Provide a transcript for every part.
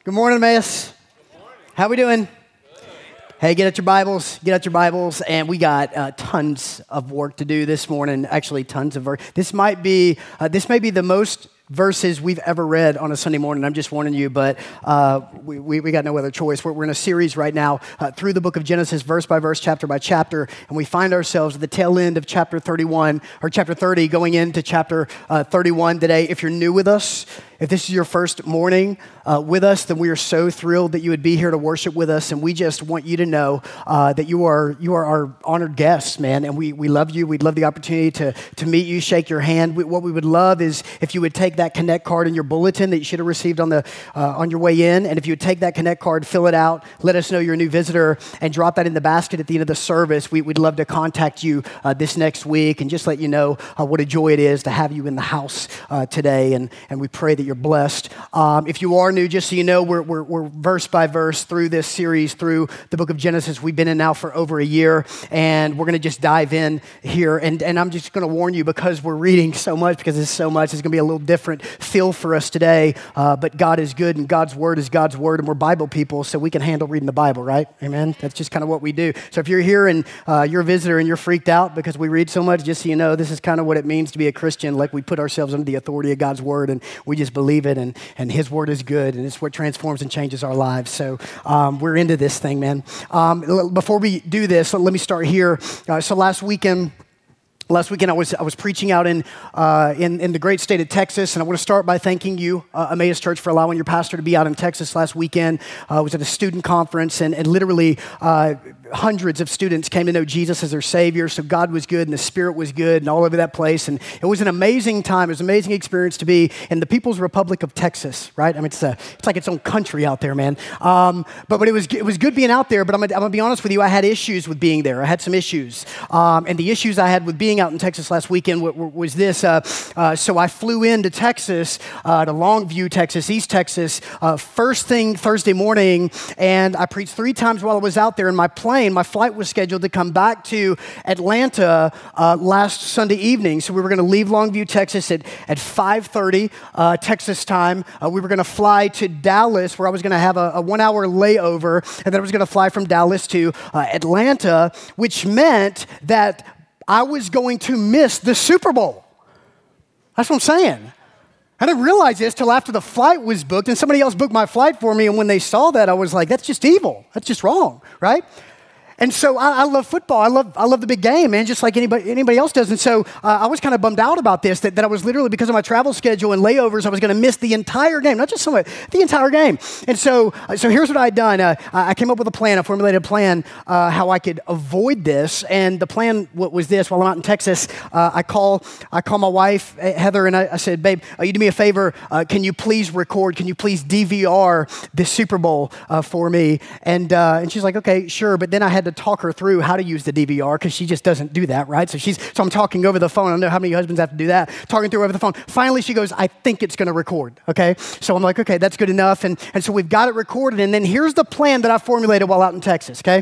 Good morning, Emmaus. How we doing? Hey, get out your Bibles, and we got tons of work to do this morning. Actually, tons of work. This may be the most verses we've ever read on a Sunday morning. I'm just warning you, but we got no other choice. We're in a series right now through the book of Genesis, verse by verse, chapter by chapter, and we find ourselves at the tail end of chapter 31, or chapter 30, going into chapter 31 today. If you're new with us, if this is your first morning with us, then we are so thrilled that you would be here to worship with us, and we just want you to know that you are our honored guests, man, and we love you. We'd love the opportunity to meet you, shake your hand. What we would love is if you would take that Connect card in your bulletin that you should have received on your way in, and if you would take that Connect card, fill it out, let us know you're a new visitor, and drop that in the basket at the end of the service. We'd love to contact you this next week and just let you know what a joy it is to have you in the house today, and we pray that you're blessed. If you are new, just so you know, we're verse by verse through this series, through the book of Genesis. We've been in now for over a year, and we're going to just dive in here. And I'm just going to warn you, because we're reading so much, because it's so much, it's going to be a little different feel for us today. But God is good, and God's word is God's word, and we're Bible people, so we can handle reading the Bible, right? Amen? That's just kind of what we do. So if you're here and you're a visitor and you're freaked out because we read so much, just so you know, this is kind of what it means to be a Christian. Like, we put ourselves under the authority of God's word, and we just believe it, and his word is good, and it's what transforms and changes our lives. So we're into this thing, man. Before we do this, let me start here. So last weekend, I was preaching out in the great state of Texas, and I want to start by thanking you, Emmaus Church, for allowing your pastor to be out in Texas last weekend. I was at a student conference, and literally hundreds of students came to know Jesus as their Savior. So God was good, and the Spirit was good, and all over that place. And it was an amazing time. It was an amazing experience to be in the People's Republic of Texas, right? I mean, it's like its own country out there, man. But it was good being out there. But I'm gonna be honest with you, I had issues with being there. I had some issues, and the issues I had with being out in Texas last weekend was this. So I flew into Texas, to Longview, Texas, East Texas, first thing Thursday morning, and I preached 3 times while I was out there. In my flight was scheduled to come back to Atlanta last Sunday evening. So we were going to leave Longview, Texas at 5:30 Texas time. We were going to fly to Dallas, where I was going to have a 1-hour layover, and then I was going to fly from Dallas to Atlanta, which meant that I was going to miss the Super Bowl. That's what I'm saying. I didn't realize this till after the flight was booked, and somebody else booked my flight for me, and when they saw that, I was like, that's just evil. That's just wrong, right? And so I love football. I love the big game, man, just like anybody else does. And so I was kind of bummed out about this, that I was literally, because of my travel schedule and layovers, I was going to miss the entire game, not just some of it, the entire game. And so here's what I had done. I came up with a plan, I formulated a plan how I could avoid this. And the plan was this: while I'm out in Texas, I call my wife, Heather, and I said, babe, you do me a favor. Can you please record? Can you please DVR the Super Bowl for me? And she's like, okay, sure. But then I had to talk her through how to use the DVR, because she just doesn't do that, right? So I'm talking over the phone. I don't know how many husbands have to do that, talking through over the phone. Finally, she goes, I think it's going to record, okay? So I'm like, okay, that's good enough. And so we've got it recorded. And then here's the plan that I formulated while out in Texas, okay?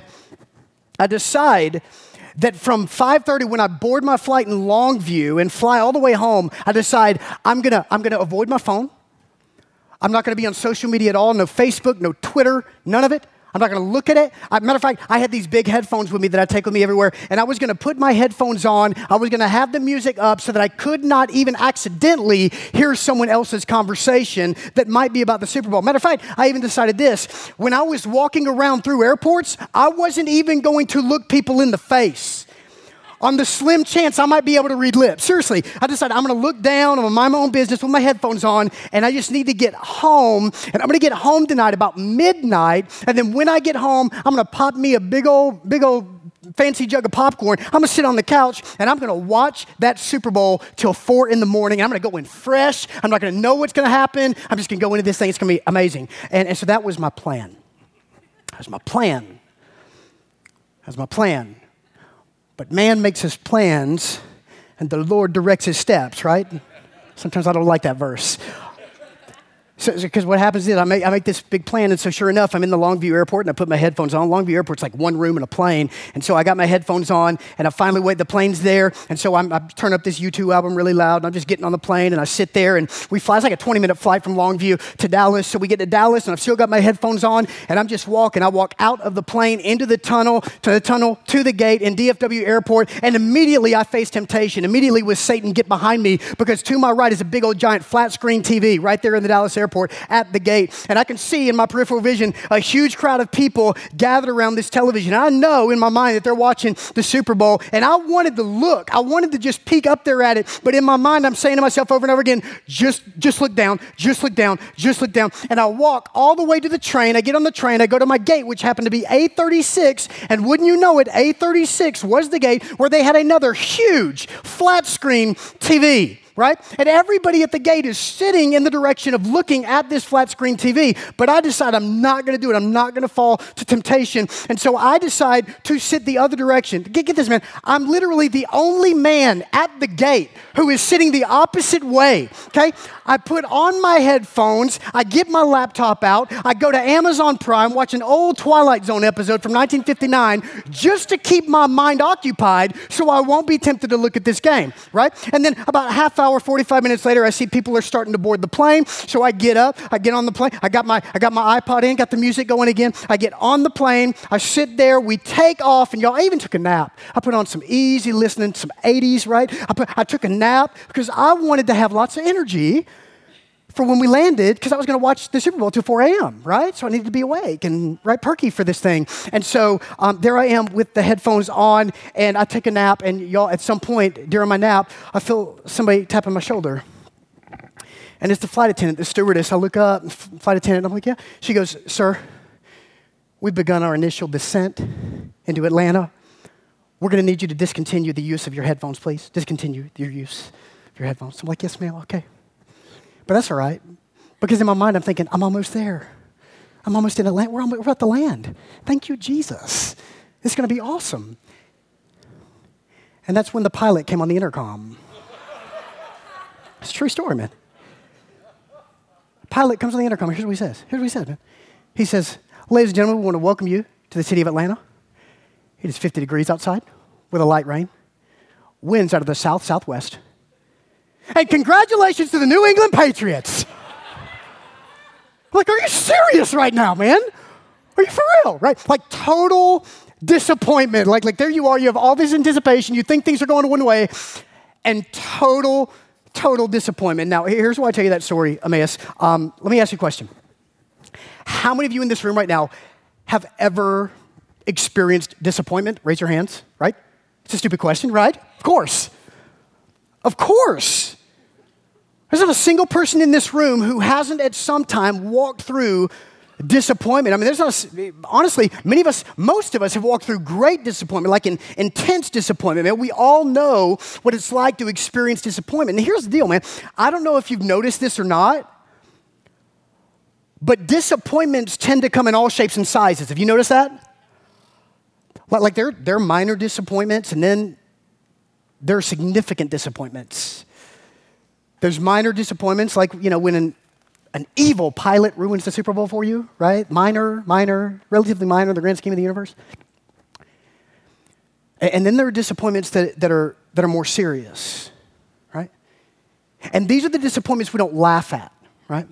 I decide that from 5:30, when I board my flight in Longview and fly all the way home, I decide I'm gonna avoid my phone. I'm not going to be on social media at all. No Facebook, no Twitter, none of it. I'm not going to look at it. Matter of fact, I had these big headphones with me that I take with me everywhere, and I was going to put my headphones on. I was going to have the music up so that I could not even accidentally hear someone else's conversation that might be about the Super Bowl. Matter of fact, I even decided this. When I was walking around through airports, I wasn't even going to look people in the face, on the slim chance I might be able to read lips. Seriously, I decided I'm going to look down, I'm going to mind my own business with my headphones on, and I just need to get home. And I'm going to get home tonight about midnight, and then when I get home, I'm going to pop me a big old fancy jug of popcorn. I'm going to sit on the couch, and I'm going to watch that Super Bowl till 4 in the morning. I'm going to go in fresh. I'm not going to know what's going to happen. I'm just going to go into this thing. It's going to be amazing. And so that was my plan. That was my plan. But man makes his plans, and the Lord directs his steps, right? Sometimes I don't like that verse. Because what happens is I make this big plan, and so sure enough, I'm in the Longview Airport, and I put my headphones on. Longview Airport's like one room in a plane, and so I got my headphones on, and I finally wait. The plane's there, and so I turn up this U2 album really loud, and I'm just getting on the plane, and I sit there, and we fly. It's like a 20-minute flight from Longview to Dallas, so we get to Dallas, and I've still got my headphones on, and I'm just walking. I walk out of the plane into the tunnel, to the gate in DFW Airport, and immediately I face temptation. Immediately with Satan, get behind me, because to my right is a big old giant flat screen TV right there in the Dallas airport at the gate. And I can see in my peripheral vision a huge crowd of people gathered around this television. I know in my mind that they're watching the Super Bowl, and I wanted to look. I wanted to just peek up there at it, but in my mind I'm saying to myself over and over again, just look down, just look down, just look down. And I walk all the way to the train. I get on the train. I go to my gate, which happened to be A36, and wouldn't you know it, A36 was the gate where they had another huge flat screen TV. Right? And everybody at the gate is sitting in the direction of looking at this flat screen TV. But I decide I'm not going to do it. I'm not going to fall to temptation. And so I decide to sit the other direction. Get this, man. I'm literally the only man at the gate who is sitting the opposite way. Okay? I put on my headphones. I get my laptop out. I go to Amazon Prime, watch an old Twilight Zone episode from 1959 just to keep my mind occupied so I won't be tempted to look at this game. Right? And then about a half hour, 45 minutes later, I see people are starting to board the plane. So I get up, I get on the plane. I got my iPod in, got the music going again. I get on the plane. I sit there. We take off, and y'all, I even took a nap. I put on some easy listening, some 80s, right? I took a nap because I wanted to have lots of energy for when we landed, because I was going to watch the Super Bowl till 4 a.m., right? So I needed to be awake and perky for this thing. And so there I am with the headphones on, and I take a nap, and y'all, at some point during my nap, I feel somebody tapping my shoulder. And it's the flight attendant, the stewardess. I look up, flight attendant, I'm like, yeah. She goes, sir, we've begun our initial descent into Atlanta. We're going to need you to discontinue the use of your headphones, please. Discontinue your use of your headphones. I'm like, yes, ma'am, okay. But that's all right, because in my mind I'm thinking, I'm almost there. I'm almost in Atlanta. We're at the land. Thank you, Jesus. It's going to be awesome. And that's when the pilot came on the intercom. It's a true story, man. Pilot comes on the intercom. Here's what he says. Man. He says, ladies and gentlemen, we want to welcome you to the city of Atlanta. It is 50 degrees outside with a light rain. Winds out of the southwest. And congratulations to the New England Patriots. Like, are you serious right now, man? Are you for real, right? Like total disappointment. Like there you are. You have all this anticipation. You think things are going one way, and total disappointment. Now, here's why I tell you that story, Emmaus. Let me ask you a question. How many of you in this room right now have ever experienced disappointment? Raise your hands, right? It's a stupid question, right? Of course. There's not a single person in this room who hasn't at some time walked through disappointment. I mean, honestly, most of us have walked through great disappointment, like an intense disappointment. Man, we all know what it's like to experience disappointment. And here's the deal, man. I don't know if you've noticed this or not, but disappointments tend to come in all shapes and sizes. Have you noticed that? Like there are minor disappointments, and then there are significant disappointments. There's minor disappointments, like, when an evil pilot ruins the Super Bowl for you, right? Minor, relatively minor in the grand scheme of the universe. And then there are disappointments that are more serious, right? And these are the disappointments we don't laugh at, right?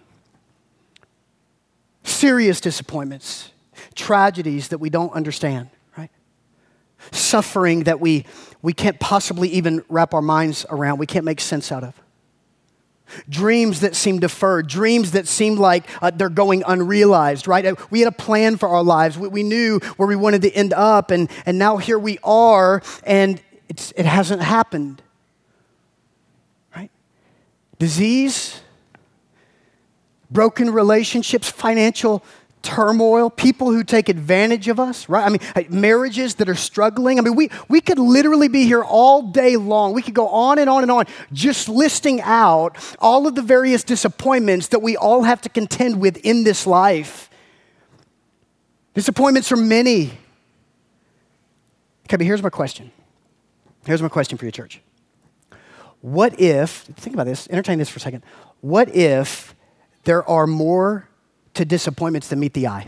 Serious disappointments, tragedies that we don't understand, right? Suffering that we can't possibly even wrap our minds around, we can't make sense out of. Dreams that seem deferred, dreams that seem like they're going unrealized, right? We had a plan for our lives. We knew where we wanted to end up, and now here we are, and it hasn't happened, right? Disease, broken relationships, financial turmoil, people who take advantage of us, right? I mean, marriages that are struggling. I mean, we could literally be here all day long. We could go on and on and on, just listing out all of the various disappointments that we all have to contend with in this life. Disappointments are many. Okay, but here's my question. Here's my question for you, church. What if, think about this, entertain this for a second. What if there are more to disappointments than meet the eye.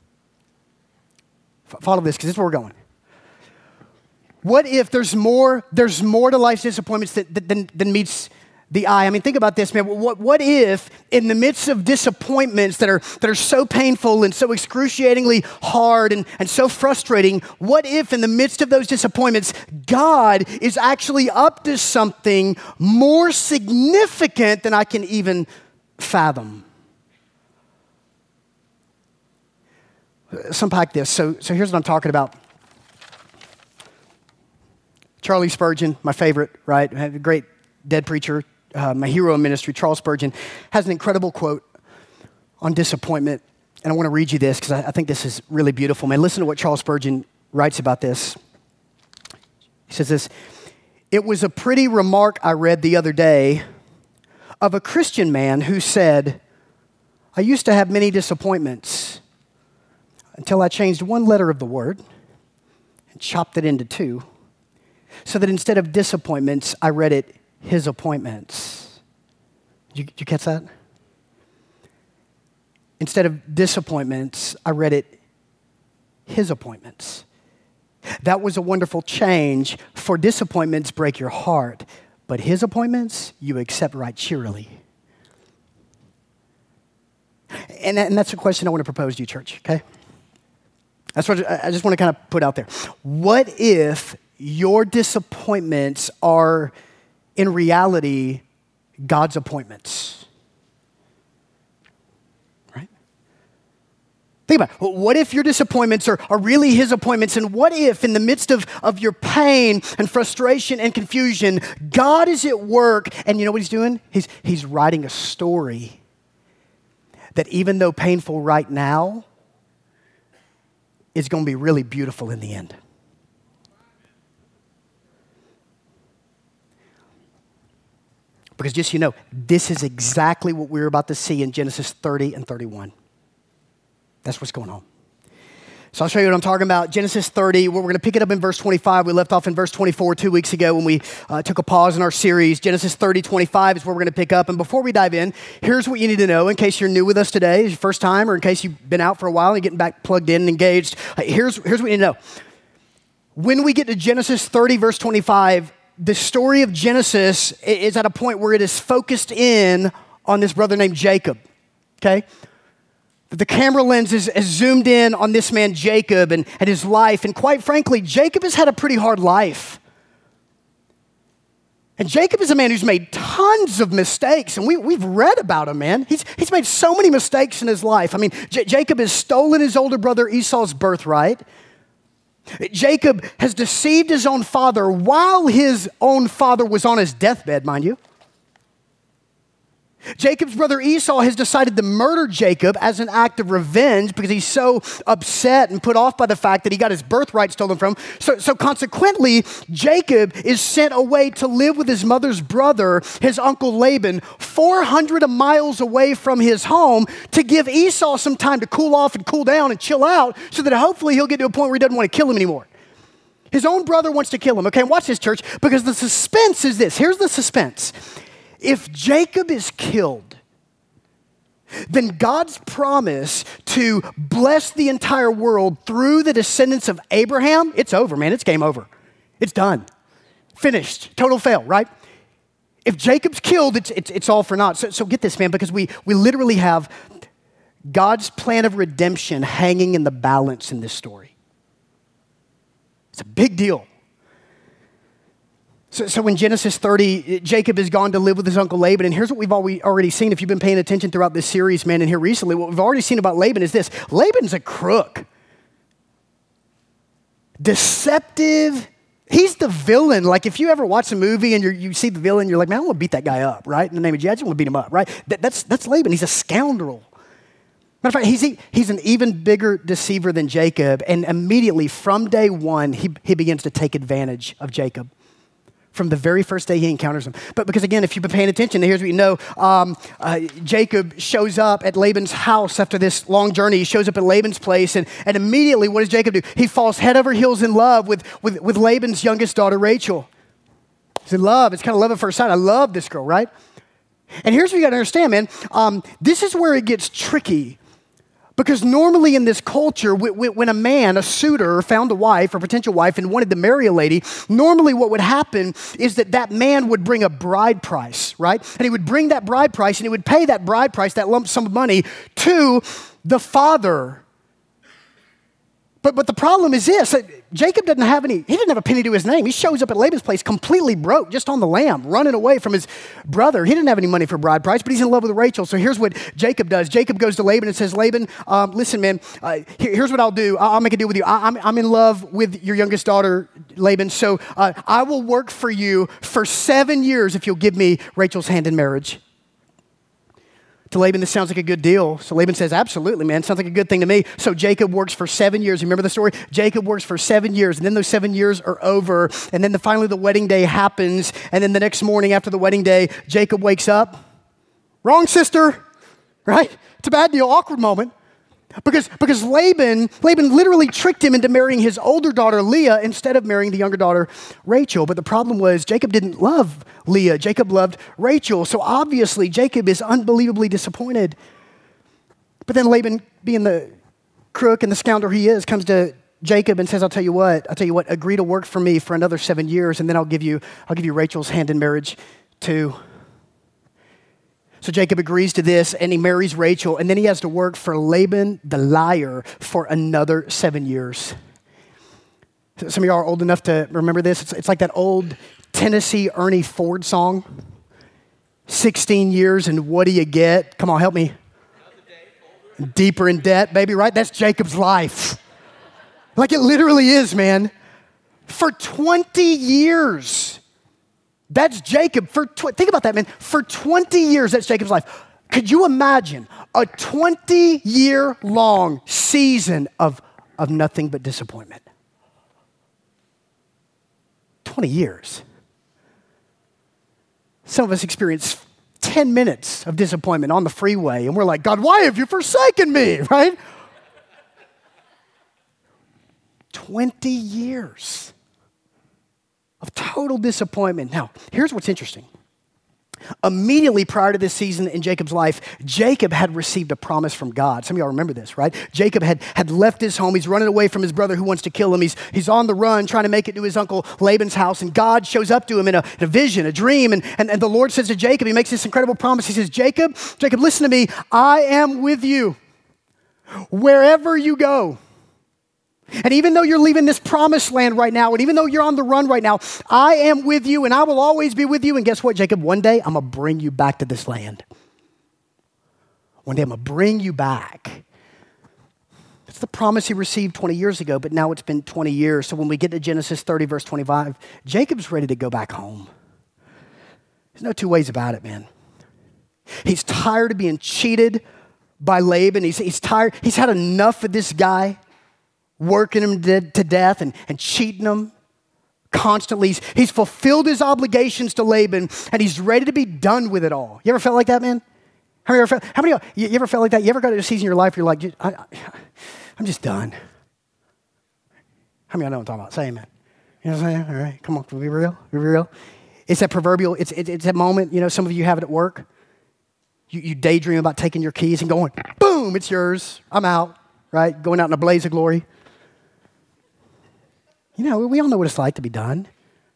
Follow this, because this is where we're going. What if there's more to life's disappointments than meets the eye? I mean, think about this, man. What if in the midst of disappointments that are so painful and so excruciatingly hard and so frustrating, what if in the midst of those disappointments, God is actually up to something more significant than I can even fathom? Let's unpack this. So here's what I'm talking about. Charlie Spurgeon, my favorite, right? A great dead preacher, my hero in ministry, Charles Spurgeon, has an incredible quote on disappointment. And I want to read you this because I think this is really beautiful. Man, listen to what Charles Spurgeon writes about this. He says this: "It was a pretty remark I read the other day of a Christian man who said, 'I used to have many disappointments until I changed one letter of the word and chopped it into two, so that instead of disappointments, I read it his appointments.'" Did you catch that? Instead of disappointments, I read it his appointments. That was a wonderful change, for disappointments break your heart, but his appointments you accept right cheerily. And that's a question I want to propose to you, church, okay? That's what I just want to kind of put out there. What if your disappointments are in reality God's appointments? Right? Think about it. What if your disappointments are really his appointments? And what if in the midst of your pain and frustration and confusion, God is at work, and you know what he's doing? He's writing a story that, even though painful right now, is going to be really beautiful in the end. Because just so you know, this is exactly what we're about to see in Genesis 30 and 31. That's what's going on. So I'll show you what I'm talking about. Genesis 30, we're going to pick it up in verse 25. We left off in verse 24 2 weeks ago when we took a pause in our series. Genesis 30, 25 is where we're going to pick up. And before we dive in, here's what you need to know in case you're new with us today, it's your first time, or in case you've been out for a while and you're getting back plugged in and engaged. Here's what you need to know. When we get to Genesis 30, verse 25, the story of Genesis is at a point where it is focused in on this brother named Jacob, okay? The camera lens is zoomed in on this man Jacob and his life. And quite frankly, Jacob has had a pretty hard life. And Jacob is a man who's made tons of mistakes. And we've read about him, man. He's made so many mistakes in his life. I mean, Jacob has stolen his older brother Esau's birthright. Jacob has deceived his own father while his own father was on his deathbed, mind you. Jacob's brother Esau has decided to murder Jacob as an act of revenge because he's so upset and put off by the fact that he got his birthright stolen from him. So consequently, Jacob is sent away to live with his mother's brother, his uncle Laban, 400 miles away from his home, to give Esau some time to cool off and cool down and chill out so that hopefully he'll get to a point where he doesn't want to kill him anymore. His own brother wants to kill him. Okay, watch this, church, because the suspense is this. Here's the suspense. If Jacob is killed, then God's promise to bless the entire world through the descendants of Abraham, it's over, man. It's game over. It's done. Finished. Total fail, right? If Jacob's killed, it's all for naught. So get this, man, because we literally have God's plan of redemption hanging in the balance in this story. It's a big deal. So in Genesis 30, Jacob has gone to live with his uncle Laban, and here's what we've already seen. If you've been paying attention throughout this series, man, and here recently, what we've already seen about Laban is this. Laban's a crook. Deceptive. He's the villain. Like if you ever watch a movie and you see the villain, you're like, man, I want to beat that guy up, right? In the name of Jesus, I just want to beat him up, right? That's Laban. He's a scoundrel. Matter of fact, he's an even bigger deceiver than Jacob, and immediately from day one, he begins to take advantage of Jacob. From the very first day he encounters him. But because again, if you've been paying attention, here's what you know. Jacob shows up at Laban's house after this long journey. He shows up at Laban's place, and immediately what does Jacob do? He falls head over heels in love with Laban's youngest daughter, Rachel. He's in love. It's kind of love at first sight. I love this girl, right? And here's what you got to understand, man. This is where it gets tricky. Because normally in this culture, when a man, a suitor, found a wife or potential wife and wanted to marry a lady, normally what would happen is that man would bring a bride price, right? And he would bring that bride price and he would pay that bride price, that lump sum of money, to the father. But the problem is this, Jacob he didn't have a penny to his name. He shows up at Laban's place completely broke, just on the lamb, running away from his brother. He didn't have any money for bride price, but he's in love with Rachel. So here's what Jacob does. Jacob goes to Laban and says, Laban, listen, man, here's what I'll do. I'll make a deal with you. I'm in love with your youngest daughter, Laban, so I will work for you for 7 years if you'll give me Rachel's hand in marriage. To Laban, this sounds like a good deal. So Laban says, absolutely, man. Sounds like a good thing to me. So Jacob works for 7 years. You remember the story? Jacob works for 7 years, and then those 7 years are over, and then finally the wedding day happens, and then the next morning after the wedding day, Jacob wakes up. Wrong sister, right? It's a bad deal, awkward moment. Because Laban literally tricked him into marrying his older daughter, Leah, instead of marrying the younger daughter, Rachel. But the problem was Jacob didn't love Leah. Jacob loved Rachel. So obviously Jacob is unbelievably disappointed. But then Laban, being the crook and the scoundrel he is, comes to Jacob and says, I'll tell you what, agree to work for me for another 7 years, and then I'll give you Rachel's hand in marriage too. So Jacob agrees to this, and he marries Rachel, and then he has to work for Laban the liar for another 7 years. Some of y'all are old enough to remember this. It's like that old Tennessee Ernie Ford song, 16 years, and what do you get? Come on, help me. Deeper in debt, baby, right? That's Jacob's life. Like it literally is, man. For 20 years. That's Jacob. Think about that, man. For 20 years, that's Jacob's life. Could you imagine a 20-year-long season of nothing but disappointment? 20 years. Some of us experience 10 minutes of disappointment on the freeway, and we're like, God, why have you forsaken me, right? 20 years of total disappointment. Now, here's what's interesting. Immediately prior to this season in Jacob's life, Jacob had received a promise from God. Some of y'all remember this, right? Jacob had left his home. He's running away from his brother who wants to kill him. He's on the run trying to make it to his uncle Laban's house, and God shows up to him in a vision, a dream, and the Lord says to Jacob, he makes this incredible promise. He says, Jacob, listen to me. I am with you wherever you go. And even though you're leaving this promised land right now, and even though you're on the run right now, I am with you, and I will always be with you. And guess what, Jacob? One day, I'm going to bring you back to this land. One day, I'm going to bring you back. That's the promise he received 20 years ago, but now it's been 20 years. So when we get to Genesis 30, verse 25, Jacob's ready to go back home. There's no two ways about it, man. He's tired of being cheated by Laban. He's tired. He's had enough of this guy working him to death and cheating him constantly. He's fulfilled his obligations to Laban, and he's ready to be done with it all. You ever felt like that, man? How many of you ever felt like that? You ever got to a season in your life where you're like, I'm just done? How many of y'all know what I'm talking about? Say amen. You know what I'm saying? All right, come on, be real. Be real. It's that proverbial, it's that moment, some of you have it at work. You daydream about taking your keys and going, boom, it's yours. I'm out, right? Going out in a blaze of glory. We all know what it's like to be done.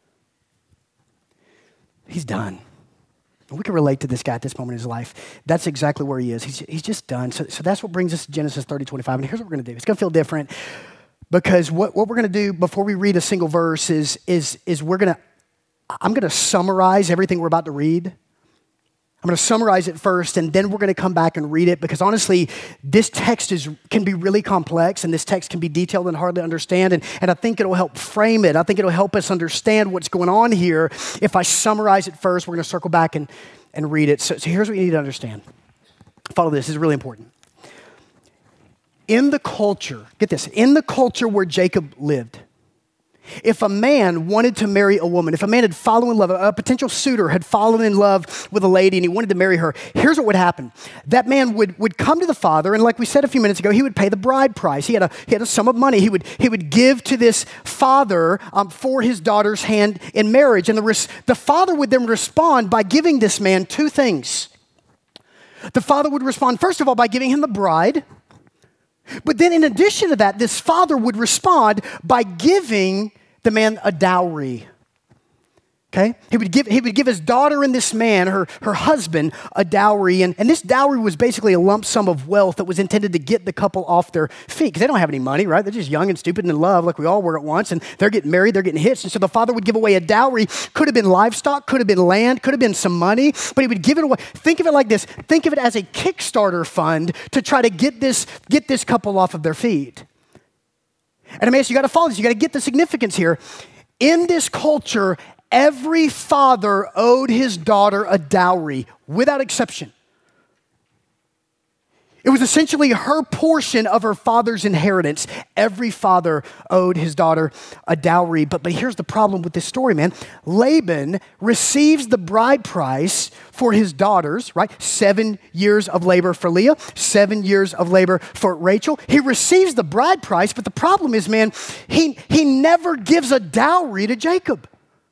He's done. We can relate to this guy at this moment in his life. That's exactly where he is. He's just done. So that's what brings us to Genesis 30, 25. And here's what we're going to do. It's going to feel different because what we're going to do before we read a single verse is I'm going to summarize everything we're about to read. I'm going to summarize it first, and then we're going to come back and read it because honestly, this text can be really complex, and this text can be detailed and hard to understand, and I think it'll help frame it. I think it'll help us understand what's going on here. If I summarize it first, we're going to circle back and read it. So here's what you need to understand. Follow this. This is really important. In the culture, get this, in the culture where Jacob lived, If a man wanted to marry a woman, if a man had fallen in love, a potential suitor had fallen in love with a lady and he wanted to marry her, here's what would happen. That man would come to the father, and like we said a few minutes ago, he would pay the bride price. He had a sum of money he would give to this father for his daughter's hand in marriage. And the father would then respond by giving this man two things. The father would respond, first of all, by giving him the bride. But then in addition to that, this father would respond by giving the man a dowry. Okay? He would give his daughter and this man, her husband, a dowry. And this dowry was basically a lump sum of wealth that was intended to get the couple off their feet. Because they don't have any money, right? They're just young and stupid and in love like we all were at once. And they're getting married, they're getting hitched. And so the father would give away a dowry. Could have been livestock, could have been land, could have been some money. But he would give it away. Think of it like this. Think of it as a Kickstarter fund to try to get this couple off of their feet. And I mean, so you got to follow this. You got to get the significance here. In this culture, every father owed his daughter a dowry, without exception. It was essentially her portion of her father's inheritance. Every father owed his daughter a dowry. But here's the problem with this story, man. Laban receives the bride price for his daughters, right? 7 years of labor for Leah, 7 years of labor for Rachel. He receives the bride price, but the problem is, man, he never gives a dowry to Jacob.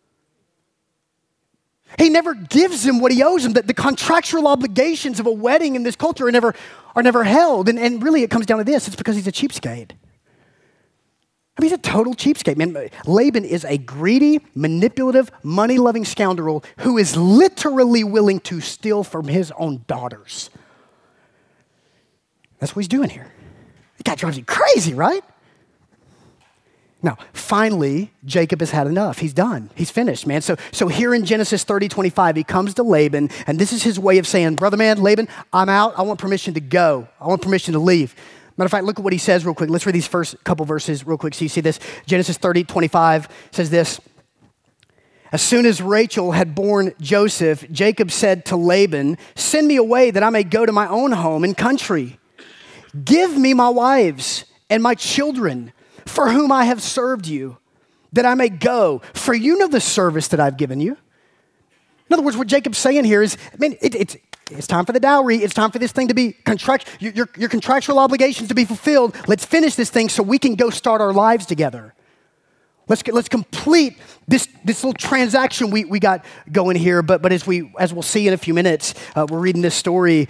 He never gives him what he owes him. The contractual obligations of a wedding in this culture are never held. And really it comes down to this. It's because he's a cheapskate. I mean, he's a total cheapskate, man. Laban is a greedy, manipulative, money-loving scoundrel who is literally willing to steal from his own daughters. That's what he's doing here. That guy drives you crazy, right? Now, finally, Jacob has had enough. He's done. He's finished, man. So here in Genesis 30:25, he comes to Laban, and this is his way of saying, brother man, Laban, I'm out. I want permission to go. I want permission to leave. Matter of fact, look at what he says real quick. Let's read these first couple verses real quick so you see this. Genesis 30:25 says this. As soon as Rachel had borne Joseph, Jacob said to Laban, send me away that I may go to my own home and country. Give me my wives and my children, for whom I have served you, that I may go, for you know the service that I've given you. In other words, what Jacob's saying here is, I mean, it's time for the dowry. It's time for this thing to be your contractual obligations to be fulfilled. Let's finish this thing so we can go start our lives together. Let's complete this little transaction we got going here. But as we'll see in a few minutes, we're reading this story.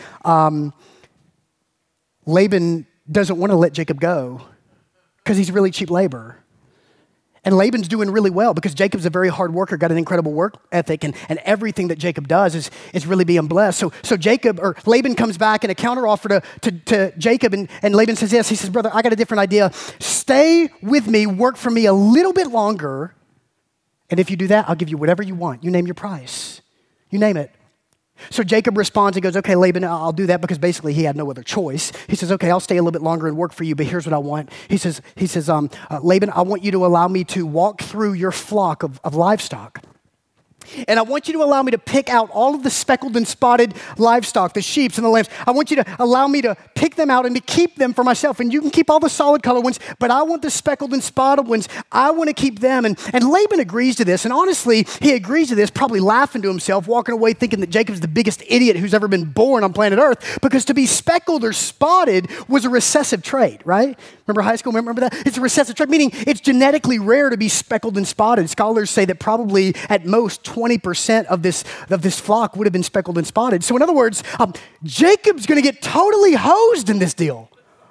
Laban doesn't want to let Jacob go, because he's really cheap labor. And Laban's doing really well because Jacob's a very hard worker, got an incredible work ethic, and everything that Jacob does is really being blessed. So Laban comes back and a counteroffer to Jacob, and Laban says yes. He says, brother, I got a different idea. Stay with me, work for me a little bit longer, and if you do that, I'll give you whatever you want. You name your price. You name it. So Jacob responds and goes, okay, Laban, I'll do that, because basically he had no other choice. He says, okay, I'll stay a little bit longer and work for you, but here's what I want. He says, Laban, I want you to allow me to walk through your flock of livestock. And I want you to allow me to pick out all of the speckled and spotted livestock, the sheep and the lambs. I want you to allow me to pick them out and to keep them for myself. And you can keep all the solid color ones, but I want the speckled and spotted ones. I want to keep them. And Laban agrees to this. And honestly, he agrees to this, probably laughing to himself, walking away thinking that Jacob's the biggest idiot who's ever been born on planet Earth, because to be speckled or spotted was a recessive trait, right? Remember high school? Remember that? It's a recessive trait, meaning it's genetically rare to be speckled and spotted. Scholars say that probably at most 20% of this flock would have been speckled and spotted. So in other words, Jacob's going to get totally hosed in this deal.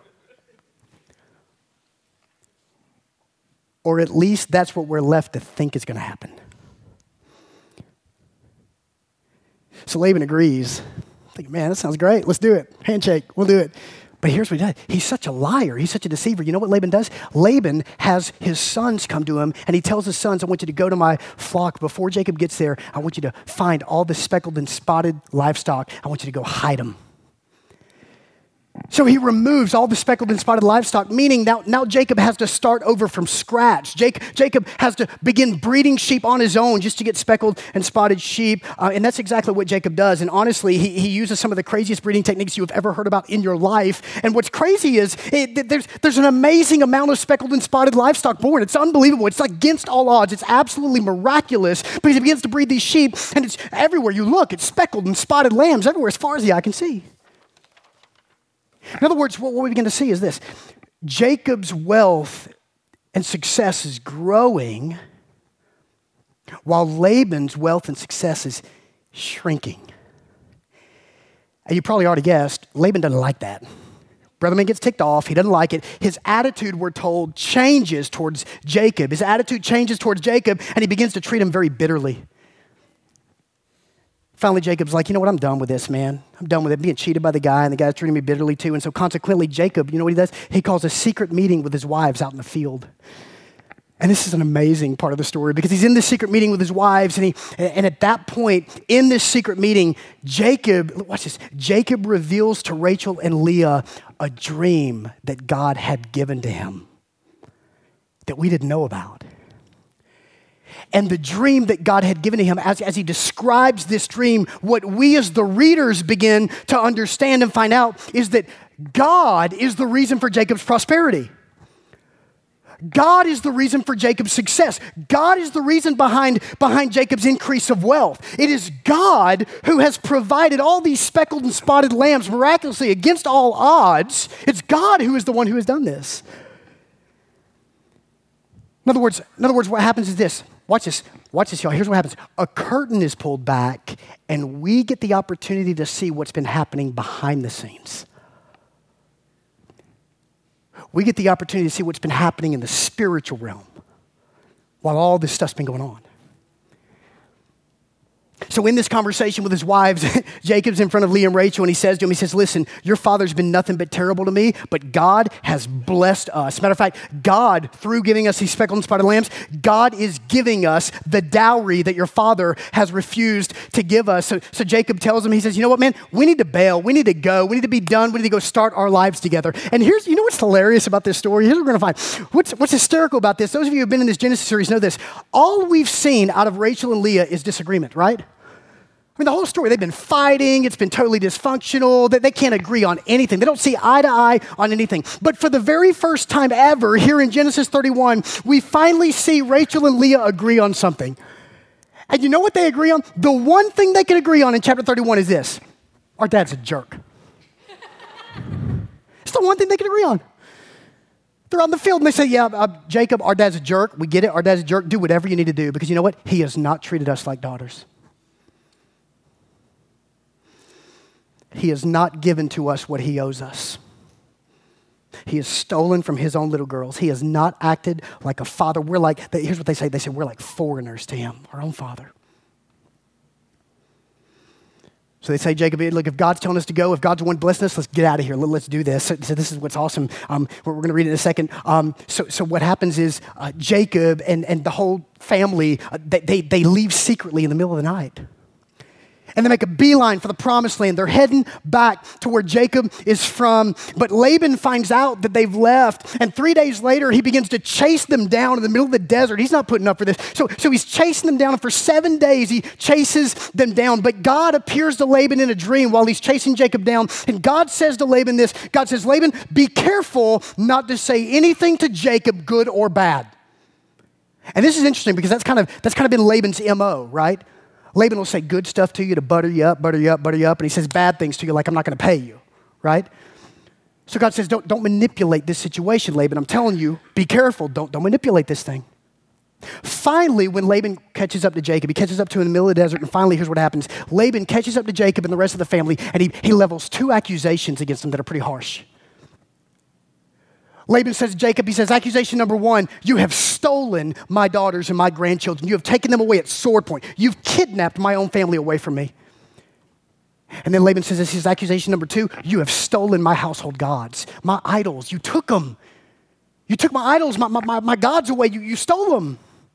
Or at least that's what we're left to think is going to happen. So Laban agrees. Think, man, that sounds great. Let's do it. Handshake. We'll do it. But here's what he does. He's such a liar. He's such a deceiver. You know what Laban does? Laban has his sons come to him, and he tells his sons, I want you to go to my flock. Before Jacob gets there, I want you to find all the speckled and spotted livestock. I want you to go hide them. So he removes all the speckled and spotted livestock, meaning now Jacob has to start over from scratch. Jacob has to begin breeding sheep on his own just to get speckled and spotted sheep. And that's exactly what Jacob does. And honestly, he uses some of the craziest breeding techniques you have ever heard about in your life. And what's crazy is there's an amazing amount of speckled and spotted livestock born. It's unbelievable. It's like against all odds. It's absolutely miraculous because he begins to breed these sheep, and it's everywhere you look. It's speckled and spotted lambs everywhere as far as the eye can see. In other words, what we begin to see is this. Jacob's wealth and success is growing while Laban's wealth and success is shrinking. And you probably already guessed, Laban doesn't like that. Brother man gets ticked off. He doesn't like it. His attitude, we're told, changes towards Jacob. His attitude changes towards Jacob, and he begins to treat him very bitterly. Finally, Jacob's like, you know what? I'm done with this, man. I'm done with it. Being cheated by the guy, and the guy's treating me bitterly too. And so consequently, Jacob, you know what he does? He calls a secret meeting with his wives out in the field. And this is an amazing part of the story because he's in this secret meeting with his wives, and at that point, in this secret meeting, watch this, Jacob reveals to Rachel and Leah a dream that God had given to him that we didn't know about. And the dream that God had given to him, as he describes this dream, what we as the readers begin to understand and find out is that God is the reason for Jacob's prosperity. God is the reason for Jacob's success. God is the reason behind Jacob's increase of wealth. It is God who has provided all these speckled and spotted lambs miraculously against all odds. It's God who is the one who has done this. In other words, what happens is this. Watch this, y'all. Here's what happens. A curtain is pulled back, and we get the opportunity to see what's been happening behind the scenes. We get the opportunity to see what's been happening in the spiritual realm while all this stuff's been going on. So in this conversation with his wives, Jacob's in front of Leah and Rachel, and he says to him, listen, your father's been nothing but terrible to me, but God has blessed us. Matter of fact, God, through giving us these speckled and spotted lambs, God is giving us the dowry that your father has refused to give us. So Jacob tells him, he says, you know what, man, we need to bail. We need to go. We need to be done. We need to go start our lives together. And you know what's hilarious about this story? Here's what we're going to find. What's hysterical about this? Those of you who have been in this Genesis series know this. All we've seen out of Rachel and Leah is disagreement, right? I mean, the whole story, they've been fighting. It's been totally dysfunctional. They can't agree on anything. They don't see eye to eye on anything. But for the very first time ever, here in Genesis 31, we finally see Rachel and Leah agree on something. And you know what they agree on? The one thing they can agree on in chapter 31 is this. Our dad's a jerk. It's the one thing they can agree on. They're on the field and they say, Jacob, our dad's a jerk. We get it. Our dad's a jerk. Do whatever you need to do because you know what? He has not treated us like daughters. He has not given to us what he owes us. He has stolen from his own little girls. He has not acted like a father. Here's what they say. They say, we're like foreigners to him, our own father. So they say, Jacob, look, if God's telling us to go, if God's the one blessing us, let's get out of here. Let's do this. So this is what's awesome. We're going to read it in a second. So what happens is Jacob and the whole family, they leave secretly in the middle of the night. And they make a beeline for the promised land. They're heading back to where Jacob is from. But Laban finds out that they've left. And 3 days later, he begins to chase them down in the middle of the desert. He's not putting up for this. So he's chasing them down. And for 7 days, he chases them down. But God appears to Laban in a dream while he's chasing Jacob down. And God says to Laban this. God says, Laban, be careful not to say anything to Jacob, good or bad. And this is interesting because that's kind of been Laban's MO, right? Laban will say good stuff to you to butter you up, and he says bad things to you like, I'm not going to pay you, right? So God says, don't manipulate this situation, Laban. I'm telling you, be careful. Don't manipulate this thing. Finally, when Laban catches up to Jacob, he catches up to him in the middle of the desert, and finally, here's what happens. Laban catches up to Jacob and the rest of the family, and he levels 2 accusations against them that are pretty harsh. Laban says to Jacob, he says, accusation number 1, you have stolen my daughters and my grandchildren. You have taken them away at sword point. You've kidnapped my own family away from me. And then Laban says, this is accusation number 2, you have stolen my household gods, my idols. You took them. You took my idols, my gods away. You stole them.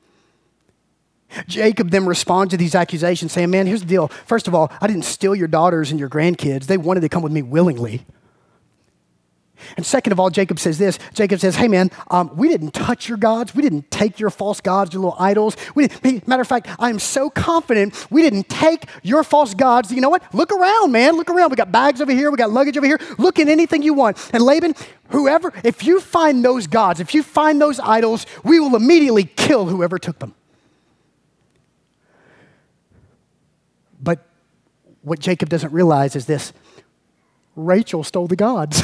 Jacob then responds to these accusations saying, man, here's the deal. First of all, I didn't steal your daughters and your grandkids. They wanted to come with me willingly. And second of all, Jacob says this. Jacob says, hey man, we didn't touch your gods. We didn't take your false gods, your little idols. Matter of fact, I'm so confident we didn't take your false gods. You know what? Look around, man. Look around. We got bags over here. We got luggage over here. Look at anything you want. And Laban, whoever, if you find those gods, if you find those idols, we will immediately kill whoever took them. But what Jacob doesn't realize is this. Rachel stole the gods.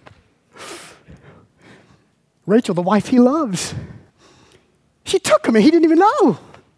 Rachel, the wife he loves. She took him and he didn't even know.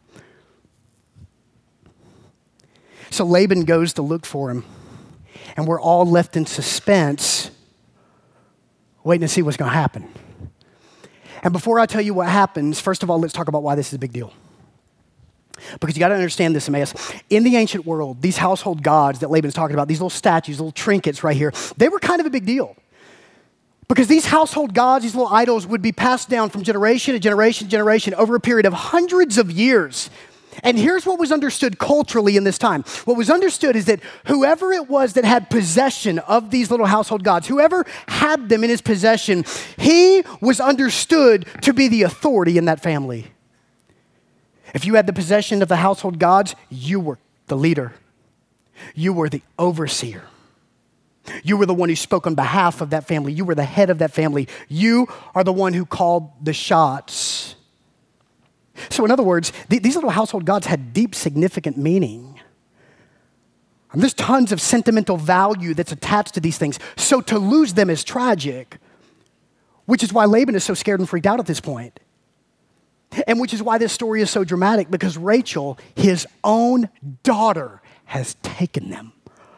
So Laban goes to look for him. And we're all left in suspense, waiting to see what's going to happen. And before I tell you what happens, first of all, let's talk about why this is a big deal. Because you got to understand this, Emmaus. In the ancient world, these household gods that Laban's talking about, these little statues, little trinkets right here, they were kind of a big deal. Because these household gods, these little idols would be passed down from generation to generation to generation over a period of hundreds of years. And here's what was understood culturally in this time. What was understood is that whoever it was that had possession of these little household gods, whoever had them in his possession, he was understood to be the authority in that family. If you had the possession of the household gods, you were the leader. You were the overseer. You were the one who spoke on behalf of that family. You were the head of that family. You are the one who called the shots. So in other words, these little household gods had deep, significant meaning. And there's tons of sentimental value that's attached to these things. So to lose them is tragic, which is why Laban is so scared and freaked out at this point. And which is why this story is so dramatic, because Rachel, his own daughter, has taken them.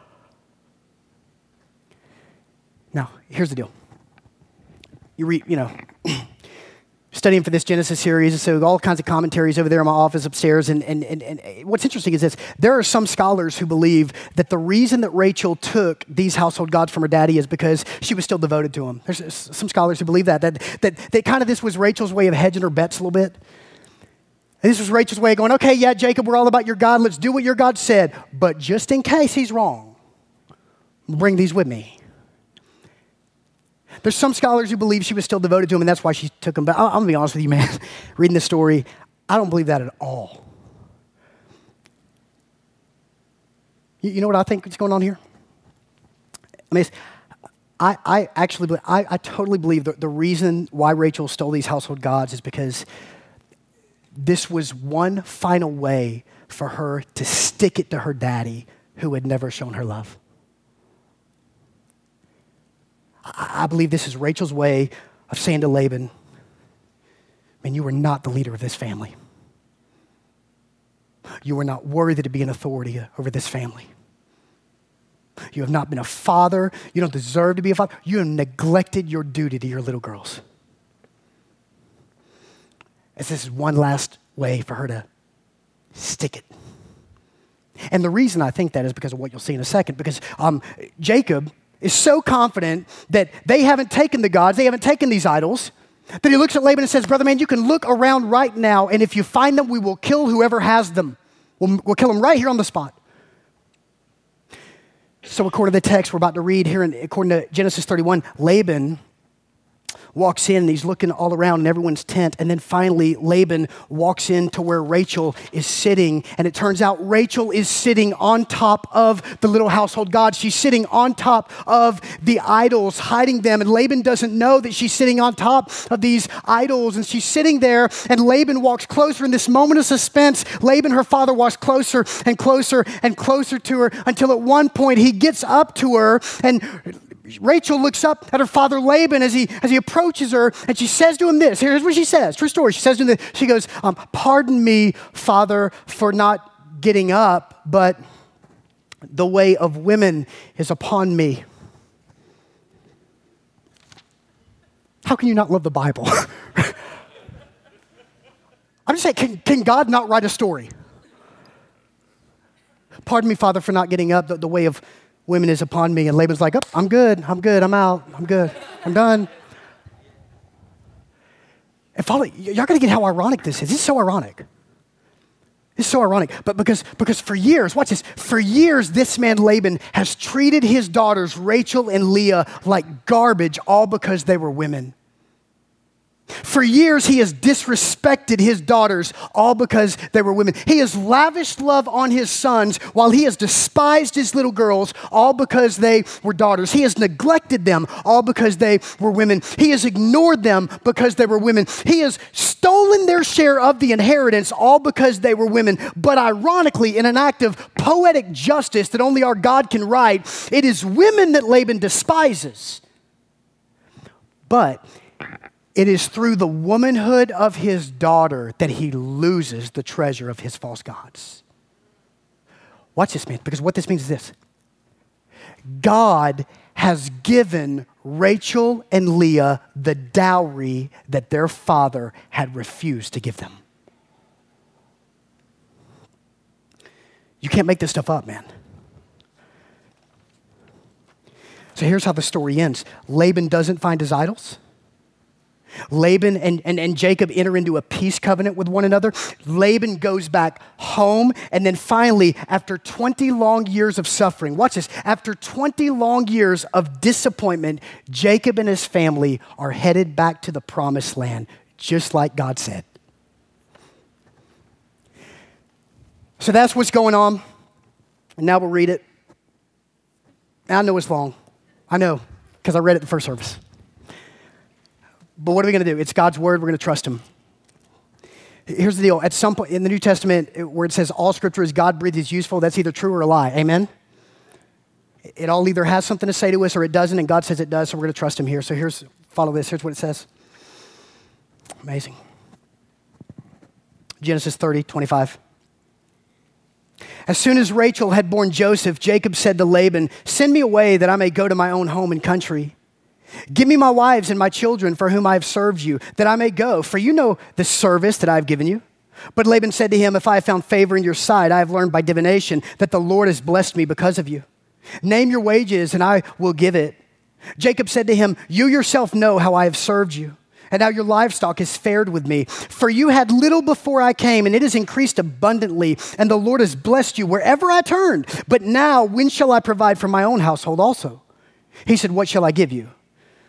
Now, here's the deal. You read, studying for this Genesis series, so all kinds of commentaries over there in my office upstairs. And what's interesting is this. There are some scholars who believe that the reason that Rachel took these household gods from her daddy is because she was still devoted to him. There's some scholars who believe that kind of this was Rachel's way of hedging her bets a little bit. And this was Rachel's way of going, okay, yeah, Jacob, we're all about your God. Let's do what your God said. But just in case he's wrong, bring these with me. There's some scholars who believe she was still devoted to him, and that's why she took him. But I'm going to be honest with you, man. Reading this story, I don't believe that at all. You know what I think is going on here? I mean, I totally believe that the reason why Rachel stole these household gods is because this was one final way for her to stick it to her daddy who had never shown her love. I believe this is Rachel's way of saying to Laban, man, you are not the leader of this family. You are not worthy to be an authority over this family. You have not been a father. You don't deserve to be a father. You have neglected your duty to your little girls. As this is one last way for her to stick it. And the reason I think that is because of what you'll see in a second. Because Jacob is so confident that they haven't taken the gods, they haven't taken these idols, that he looks at Laban and says, brother man, you can look around right now, and if you find them, we will kill whoever has them. We'll kill them right here on the spot. So according to the text we're about to read here, according to Genesis 31, Laban walks in and he's looking all around in everyone's tent. And then finally, Laban walks into where Rachel is sitting. And it turns out Rachel is sitting on top of the little household gods. She's sitting on top of the idols, hiding them. And Laban doesn't know that she's sitting on top of these idols. And she's sitting there, and Laban walks closer. In this moment of suspense, Laban, her father, walks closer and closer and closer to her until at one point he gets up to her, and Rachel looks up at her father Laban as he approaches her, and she says to him this. Here's what she says. True story. She says to him this. She goes, pardon me, Father, for not getting up, but the way of women is upon me. How can you not love the Bible? I'm just saying, can God not write a story? Pardon me, Father, for not getting up, the way of women is upon me. And Laban's like, oh, I'm good, I'm out, I'm good, I'm done. And follow, y'all gotta get how ironic this is. This is so ironic. It's so ironic, but because for years, watch this, for years this man Laban has treated his daughters Rachel and Leah like garbage, all because they were women. For years, he has disrespected his daughters, all because they were women. He has lavished love on his sons while he has despised his little girls, all because they were daughters. He has neglected them, all because they were women. He has ignored them because they were women. He has stolen their share of the inheritance, all because they were women. But ironically, in an act of poetic justice that only our God can write, it is women that Laban despises. But it is through the womanhood of his daughter that he loses the treasure of his false gods. Watch this, man, because what this means is this. God has given Rachel and Leah the dowry that their father had refused to give them. You can't make this stuff up, man. So here's how the story ends. Laban doesn't find his idols. Laban and Jacob enter into a peace covenant with one another. Laban goes back home. And then finally, after 20 long years of suffering, watch this, after 20 long years of disappointment, Jacob and his family are headed back to the promised land, just like God said. So that's what's going on. And now we'll read it. I know it's long. I know, because I read it the first service. But what are we going to do? It's God's word. We're going to trust him. Here's the deal. At some point in the New Testament, where it says all scripture is God-breathed is useful, that's either true or a lie. Amen? It all either has something to say to us or it doesn't, and God says it does, so we're going to trust him here. So follow this. Here's what it says. Amazing. Genesis 30:25. As soon as Rachel had borne Joseph, Jacob said to Laban, "Send me away that I may go to my own home and country. Give me my wives and my children for whom I have served you, that I may go, for you know the service that I have given you." But Laban said to him, "If I have found favor in your sight, I have learned by divination that the Lord has blessed me because of you. Name your wages and I will give it." Jacob said to him, "You yourself know how I have served you, and how your livestock has fared with me. For you had little before I came, and it has increased abundantly, and the Lord has blessed you wherever I turned. But now, when shall I provide for my own household also?" He said, "What shall I give you?"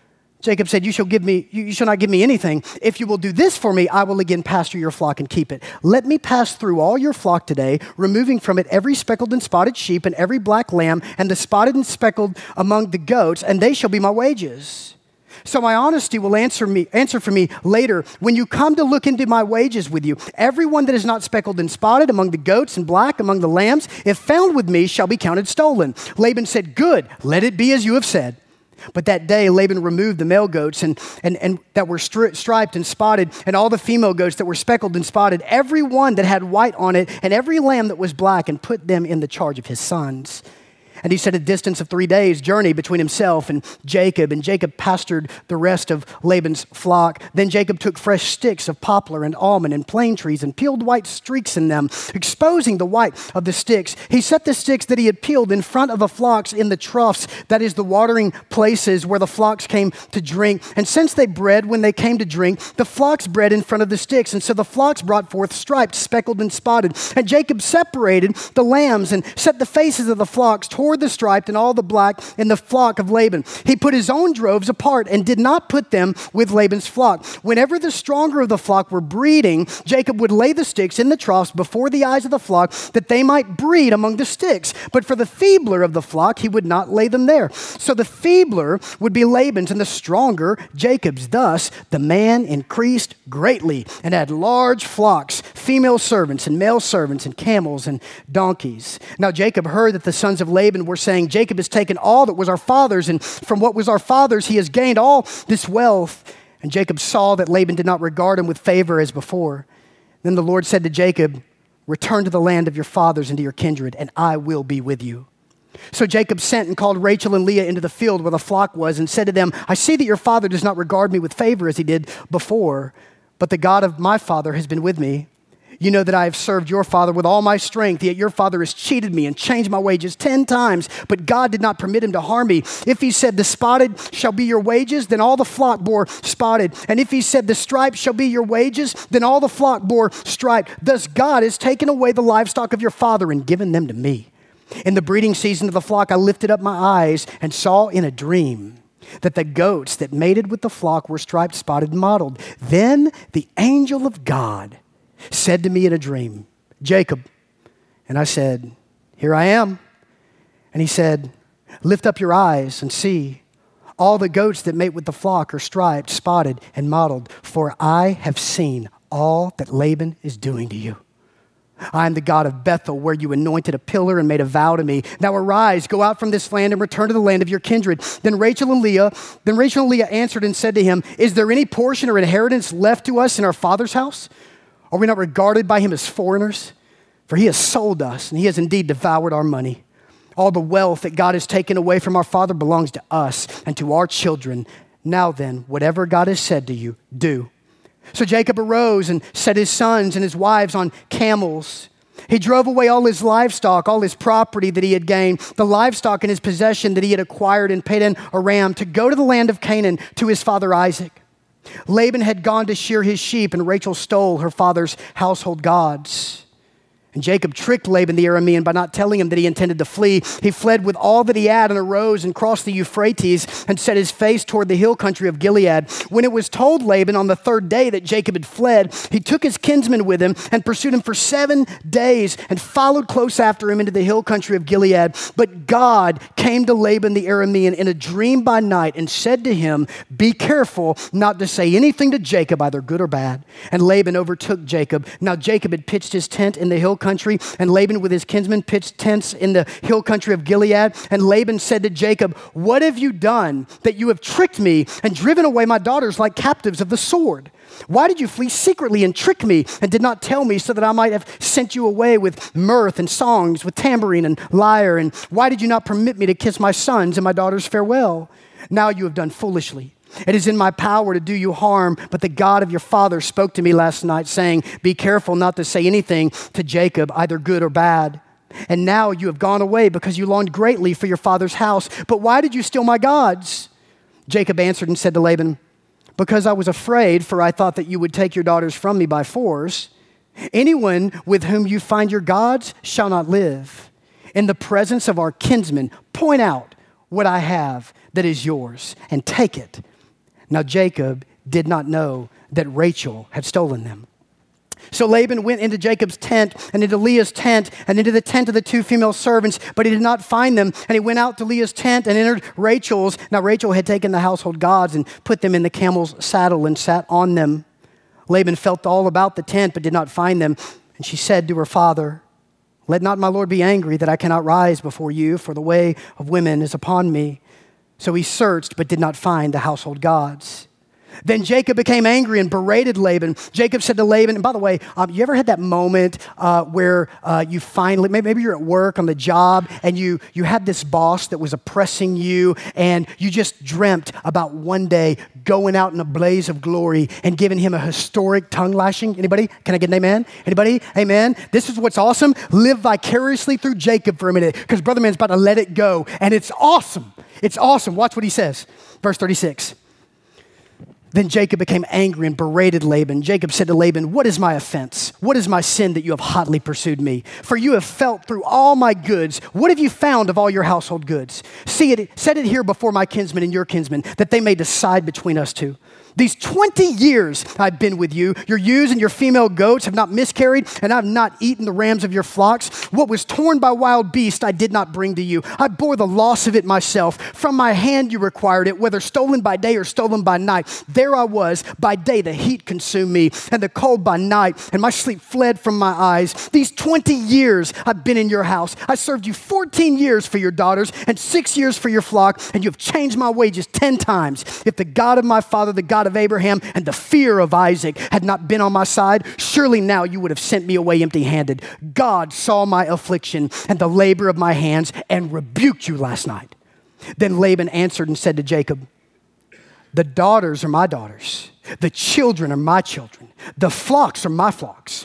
Jacob said, you shall not give me anything. If you will do this for me, I will again pasture your flock and keep it. Let me pass through all your flock today, removing from it every speckled and spotted sheep and every black lamb and the spotted and speckled among the goats, and they shall be my wages. So my honesty will answer for me later when you come to look into my wages with you. Everyone that is not speckled and spotted among the goats and black among the lambs, if found with me, shall be counted stolen. Laban said, "Good, let it be as you have said." But that day Laban removed the male goats and that were striped and spotted, and all the female goats that were speckled and spotted, every one that had white on it, and every lamb that was black, and put them in the charge of his sons. And he set a distance of 3 days' journey between himself and Jacob pastured the rest of Laban's flock. Then Jacob took fresh sticks of poplar and almond and plane trees and peeled white streaks in them, exposing the white of the sticks. He set the sticks that he had peeled in front of the flocks in the troughs, that is the watering places where the flocks came to drink. And since they bred when they came to drink, the flocks bred in front of the sticks. And so the flocks brought forth striped, speckled, and spotted. And Jacob separated the lambs and set the faces of the flocks toward the striped and all the black in the flock of Laban. He put his own droves apart and did not put them with Laban's flock. Whenever the stronger of the flock were breeding, Jacob would lay the sticks in the troughs before the eyes of the flock, that they might breed among the sticks. But for the feebler of the flock, he would not lay them there. So the feebler would be Laban's and the stronger Jacob's. Thus the man increased greatly and had large flocks, female servants and male servants and camels and donkeys. Now Jacob heard that the sons of Laban were saying, "Jacob has taken all that was our father's, and from what was our father's he has gained all this wealth." And Jacob saw that Laban did not regard him with favor as before. Then the Lord said to Jacob, "Return to the land of your fathers and to your kindred, and I will be with you." So Jacob sent and called Rachel and Leah into the field where the flock was, and said to them, "I see that your father does not regard me with favor as he did before, but the God of my father has been with me. You know that I have served your father with all my strength, yet your father has cheated me and changed my wages 10 times, but God did not permit him to harm me. If he said the spotted shall be your wages, then all the flock bore spotted. And if he said the striped shall be your wages, then all the flock bore striped. Thus God has taken away the livestock of your father and given them to me. In the breeding season of the flock, I lifted up my eyes and saw in a dream that the goats that mated with the flock were striped, spotted, and mottled. Then the angel of God said to me in a dream, Jacob. And I said, here I am. And he said, lift up your eyes and see. All the goats that mate with the flock are striped, spotted, and mottled, for I have seen all that Laban is doing to you. I am the God of Bethel, where you anointed a pillar and made a vow to me. Now arise, go out from this land and return to the land of your kindred. Then Rachel and Leah answered and said to him, is there any portion or inheritance left to us in our father's house? Are we not regarded by him as foreigners? For he has sold us, and he has indeed devoured our money. All the wealth that God has taken away from our father belongs to us and to our children. Now then, whatever God has said to you, do. So Jacob arose and set his sons and his wives on camels. He drove away all his livestock, all his property that he had gained, the livestock in his possession that he had acquired in Padan Aram, to go to the land of Canaan to his father Isaac. Laban had gone to shear his sheep, and Rachel stole her father's household gods. And Jacob tricked Laban the Aramean by not telling him that he intended to flee. He fled with all that he had and arose and crossed the Euphrates and set his face toward the hill country of Gilead. When it was told Laban on the third day that Jacob had fled, he took his kinsman with him and pursued him for 7 days and followed close after him into the hill country of Gilead. But God came to Laban the Aramean in a dream by night and said to him, be careful not to say anything to Jacob, either good or bad. And Laban overtook Jacob. Now Jacob had pitched his tent in the hill country, and Laban with his kinsmen pitched tents in the hill country of Gilead. And Laban said to Jacob, what have you done that you have tricked me and driven away my daughters like captives of the sword? Why did you flee secretly and trick me and did not tell me so that I might have sent you away with mirth and songs, with tambourine and lyre? And why did you not permit me to kiss my sons and my daughters farewell? Now you have done foolishly. It is in my power to do you harm, but the God of your father spoke to me last night, saying, be careful not to say anything to Jacob, either good or bad. And now you have gone away because you longed greatly for your father's house. But why did you steal my gods? Jacob answered and said to Laban, because I was afraid, for I thought that you would take your daughters from me by force. Anyone with whom you find your gods shall not live. In the presence of our kinsmen, point out what I have that is yours and take it. Now Jacob did not know that Rachel had stolen them. So Laban went into Jacob's tent and into Leah's tent and into the tent of the 2 female servants, but he did not find them. And he went out to Leah's tent and entered Rachel's. Now Rachel had taken the household gods and put them in the camel's saddle and sat on them. Laban felt all about the tent, but did not find them. And she said to her father, let not my lord be angry that I cannot rise before you, for the way of women is upon me. So he searched, but did not find the household gods. Then Jacob became angry and berated Laban. Jacob said to Laban, and by the way, you ever had that moment where you finally, maybe you're at work on the job and you had this boss that was oppressing you and you just dreamt about one day going out in a blaze of glory and giving him a historic tongue lashing? Anybody? Can I get an amen? Anybody? Amen? This is what's awesome. Live vicariously through Jacob for a minute because Brother Man's about to let it go and it's awesome. It's awesome. Watch what he says. Verse 36. Then Jacob became angry and berated Laban. Jacob said to Laban, what is my offense? What is my sin that you have hotly pursued me? For you have felt through all my goods. What have you found of all your household goods? Set it here before my kinsmen and your kinsmen, that they may decide between us two. These 20 years I've been with you. Your ewes and your female goats have not miscarried, and I've not eaten the rams of your flocks. What was torn by wild beasts I did not bring to you. I bore the loss of it myself. From my hand you required it, whether stolen by day or stolen by night. There I was. By day the heat consumed me, and the cold by night, and my sleep fled from my eyes. These 20 years I've been in your house. I served you 14 years for your daughters, and 6 years for your flock, and you have changed my wages 10 times. If the God of my father, the God of Abraham and the fear of Isaac had not been on my side, surely now you would have sent me away empty-handed. God saw my affliction and the labor of my hands and rebuked you last night. Then Laban answered and said to Jacob, the daughters are my daughters, the children are my children, the flocks are my flocks.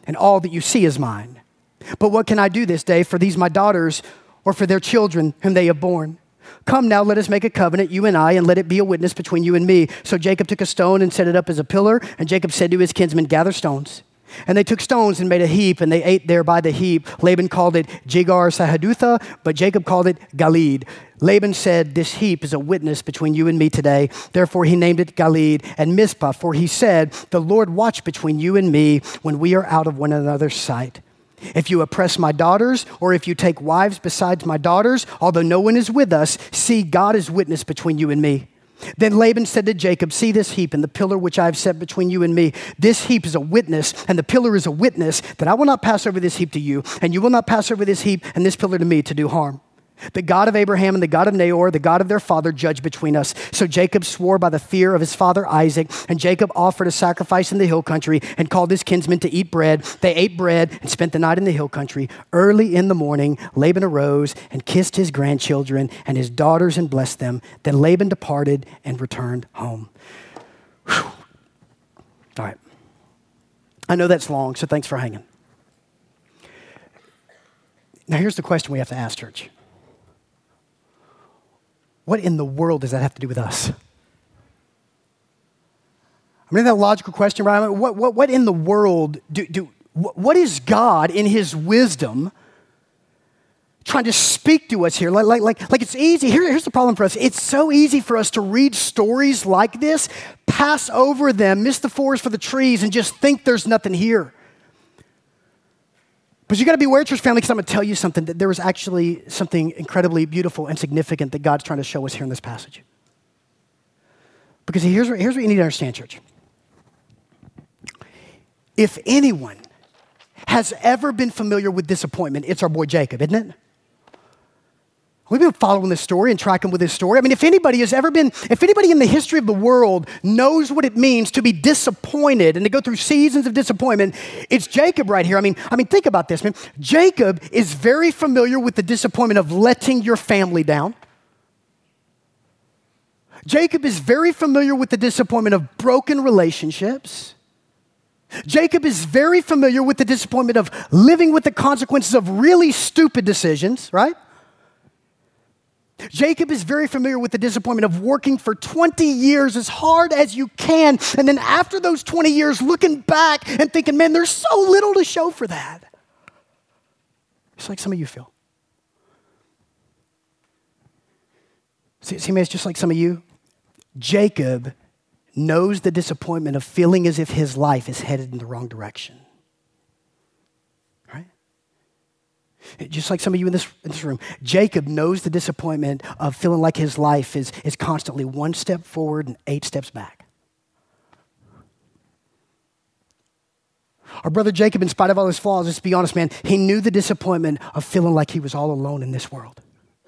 and all that you see is mine. But what can I do this day for these my daughters or for their children whom they have borne? Come now, let us make a covenant, you and I, and let it be a witness between you and me. So Jacob took a stone and set it up as a pillar, and Jacob said to his kinsmen, gather stones. And they took stones and made a heap, and they ate there by the heap. Laban called it Jegar Sahadutha, but Jacob called it Galeed. Laban said, this heap is a witness between you and me today. Therefore he named it Galeed and Mizpah, for he said, the Lord watch between you and me when we are out of one another's sight. If you oppress my daughters, or if you take wives besides my daughters, although no one is with us, see, God is witness between you and me. Then Laban said to Jacob, see this heap and the pillar which I have set between you and me. This heap is a witness, and the pillar is a witness that I will not pass over this heap to you, and you will not pass over this heap and this pillar to me to do harm. The God of Abraham and the God of Nahor, the God of their father, judge between us. So Jacob swore by the fear of his father Isaac, and Jacob offered a sacrifice in the hill country and called his kinsmen to eat bread. They ate bread and spent the night in the hill country. Early in the morning, Laban arose and kissed his grandchildren and his daughters and blessed them. Then Laban departed and returned home. Whew. All right. I know that's long, so thanks for hanging. Now here's the question we have to ask, church. What in the world does that have to do with us? I mean, that logical question, right? I mean, what in the world what is God in his wisdom trying to speak to us here? Like it's easy. Here's the problem for us. It's so easy for us to read stories like this, pass over them, miss the forest for the trees, and just think there's nothing here. But you got to be aware, church family, because I'm going to tell you something, that there was actually something incredibly beautiful and significant that God's trying to show us here in this passage. Because here's what you need to understand, church. If anyone has ever been familiar with disappointment, it's our boy Jacob, isn't it? We've been following this story and tracking with this story. I mean, if anybody in the history of the world knows what it means to be disappointed and to go through seasons of disappointment, it's Jacob right here. I mean, think about this, man. Jacob is very familiar with the disappointment of letting your family down. Jacob is very familiar with the disappointment of broken relationships. Jacob is very familiar with the disappointment of living with the consequences of really stupid decisions, right? Jacob is very familiar with the disappointment of working for 20 years as hard as you can, and then after those 20 years, looking back and thinking, man, there's so little to show for that. It's like some of you feel. See, man, it's just like some of you. Jacob knows the disappointment of feeling as if his life is headed in the wrong direction. Just like some of you in this room, Jacob knows the disappointment of feeling like his life is constantly one step forward and 8 steps back. Our brother Jacob, in spite of all his flaws, let's be honest, man, he knew the disappointment of feeling like he was all alone in this world.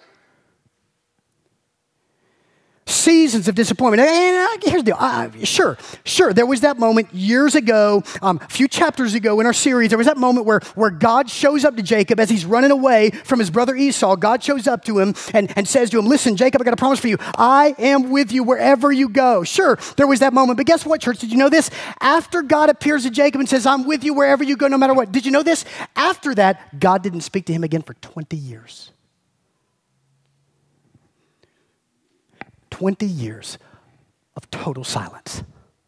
Seasons of disappointment. And here's the deal. Sure. There was that moment years ago, a few chapters ago in our series, there was that moment where God shows up to Jacob as he's running away from his brother Esau. God shows up to him and says to him, listen, Jacob, I got a promise for you. I am with you wherever you go. Sure, there was that moment. But guess what, church? Did you know this? After God appears to Jacob and says, I'm with you wherever you go, no matter what. Did you know this? After that, God didn't speak to him again for 20 years. 20 years of total silence.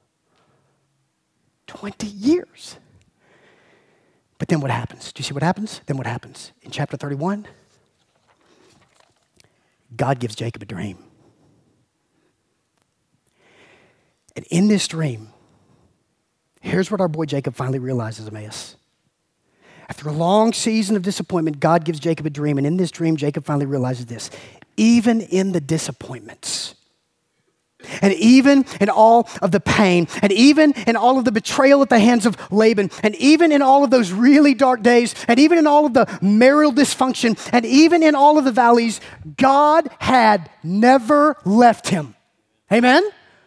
20 years. But then what happens? Do you see what happens? Then what happens? In chapter 31, God gives Jacob a dream. And in this dream, here's what our boy Jacob finally realizes, Emmaus. After a long season of disappointment, God gives Jacob a dream. And in this dream, Jacob finally realizes this. Even in the disappointments, and even in all of the pain, and even in all of the betrayal at the hands of Laban, and even in all of those really dark days, and even in all of the marital dysfunction, and even in all of the valleys, God had never left him. Amen?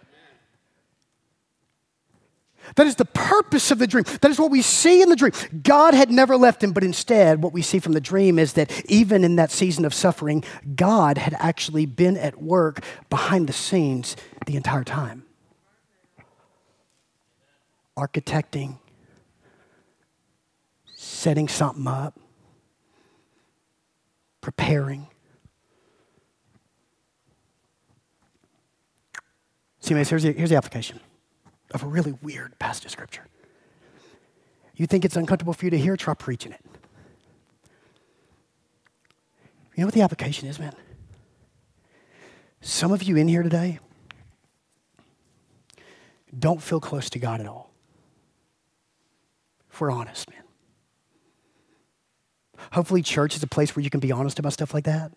That is the purpose of the dream. That is what we see in the dream. God had never left him, but instead, what we see from the dream is that even in that season of suffering, God had actually been at work behind the scenes the entire time. Architecting, setting something up, preparing. See, here's the application of a really weird passage of Scripture. You think it's uncomfortable for you to hear? Try preaching it. You know what the application is, man? Some of you in here today don't feel close to God at all. If we're honest, man. Hopefully church is a place where you can be honest about stuff like that.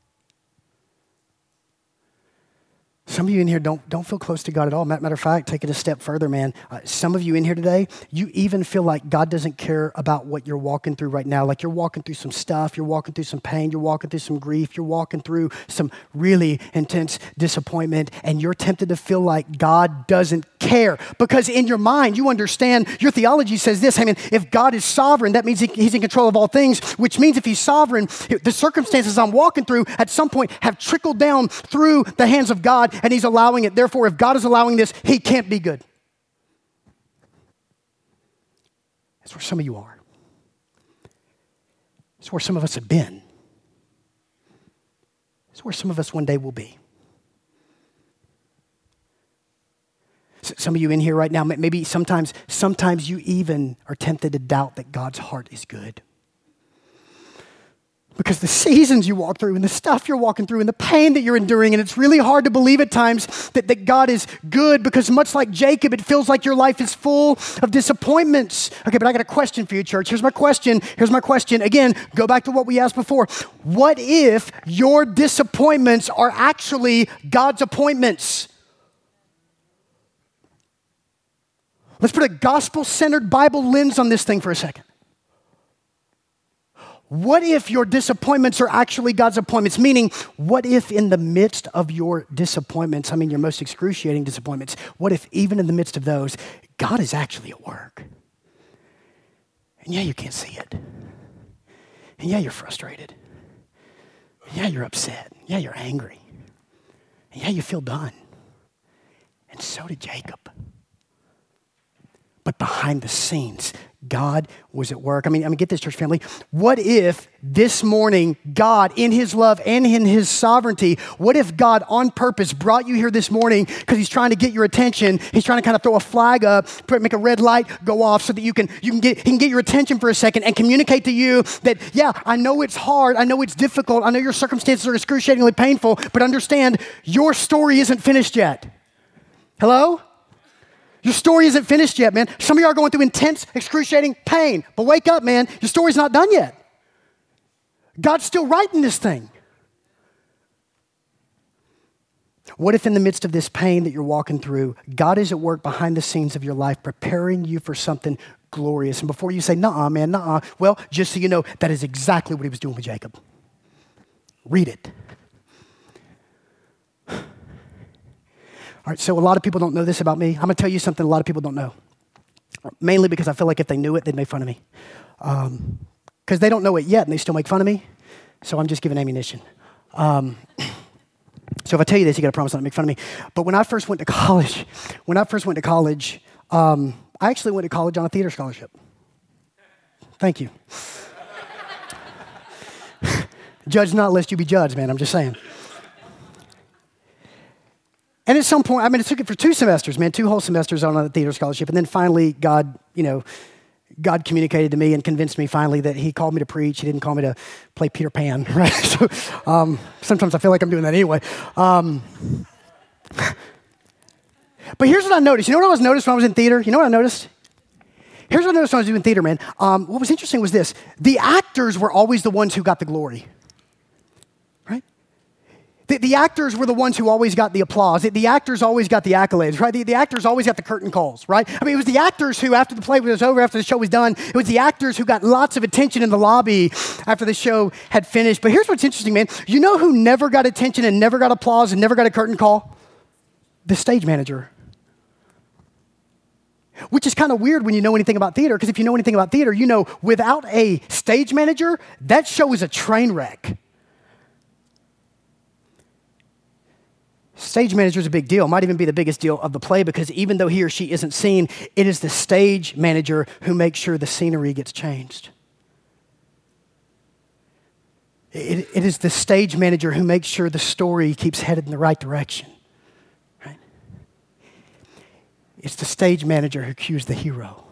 Some of you in here don't feel close to God at all. Matter of fact, take it a step further, man. Some of you in here today, you even feel like God doesn't care about what you're walking through right now. Like you're walking through some stuff, you're walking through some pain, you're walking through some grief, you're walking through some really intense disappointment, and you're tempted to feel like God doesn't care. Because in your mind, you understand, your theology says this, hey man, if God is sovereign, that means he's in control of all things, which means if he's sovereign, the circumstances I'm walking through at some point have trickled down through the hands of God, and he's allowing it. Therefore, if God is allowing this, he can't be good. That's where some of you are. It's where some of us have been. It's where some of us one day will be. Some of you in here right now, maybe sometimes you even are tempted to doubt that God's heart is good. Because the seasons you walk through and the stuff you're walking through and the pain that you're enduring, and it's really hard to believe at times that God is good, because much like Jacob, it feels like your life is full of disappointments. Okay, but I got a question for you, church. Here's my question. Again, go back to what we asked before. What if your disappointments are actually God's appointments? Let's put a gospel-centered Bible lens on this thing for a second. What if your disappointments are actually God's appointments? Meaning, what if in the midst of your disappointments, your most excruciating disappointments, what if even in the midst of those, God is actually at work? And yeah, you can't see it. And yeah, you're frustrated. And yeah, you're upset. Yeah, you're angry. And yeah, you feel done. And so did Jacob. But behind the scenes, God was at work. Get this, church family. What if this morning, God, in his love and in his sovereignty, what if God on purpose brought you here this morning because he's trying to get your attention? He's trying to kind of throw a flag up, make a red light go off so that he can get your attention for a second and communicate to you that, yeah, I know it's hard. I know it's difficult. I know your circumstances are excruciatingly painful, but understand your story isn't finished yet. Hello? Your story isn't finished yet, man. Some of you are going through intense, excruciating pain. But wake up, man. Your story's not done yet. God's still writing this thing. What if in the midst of this pain that you're walking through, God is at work behind the scenes of your life, preparing you for something glorious? And before you say, nuh-uh, man, nuh-uh, well, just so you know, that is exactly what he was doing with Jacob. Read it. All right, so a lot of people don't know this about me. I'm going to tell you something a lot of people don't know. Mainly because I feel like if they knew it, they'd make fun of me. Because they don't know it yet, and they still make fun of me. So I'm just giving ammunition. So if I tell you this, you got to promise not to make fun of me. But when I first went to college, I actually went to college on a theater scholarship. Thank you. Judge not lest you be judged, man. I'm just saying. And at some point, it took it for 2 semesters, man, 2 whole semesters on a theater scholarship. And then finally, God communicated to me and convinced me finally that he called me to preach. He didn't call me to play Peter Pan, right? So sometimes I feel like I'm doing that anyway. But here's what I noticed. You know what I was noticed when I was in theater? You know what I noticed? Here's what I noticed when I was doing theater, man. What was interesting was this. The actors were always the ones who got the glory. The actors were the ones who always got the applause. The actors always got the accolades, right? The actors always got the curtain calls, right? It was the actors who, after the play was over, after the show was done, it was the actors who got lots of attention in the lobby after the show had finished. But here's what's interesting, man. You know who never got attention and never got applause and never got a curtain call? The stage manager. Which is kind of weird when you know anything about theater, because if you know anything about theater, you know without a stage manager, that show is a train wreck. Stage manager is a big deal. Might even be the biggest deal of the play, because even though he or she isn't seen, it is the stage manager who makes sure the scenery gets changed. It is the stage manager who makes sure the story keeps headed in the right direction. Right? It's the stage manager who cues the hero.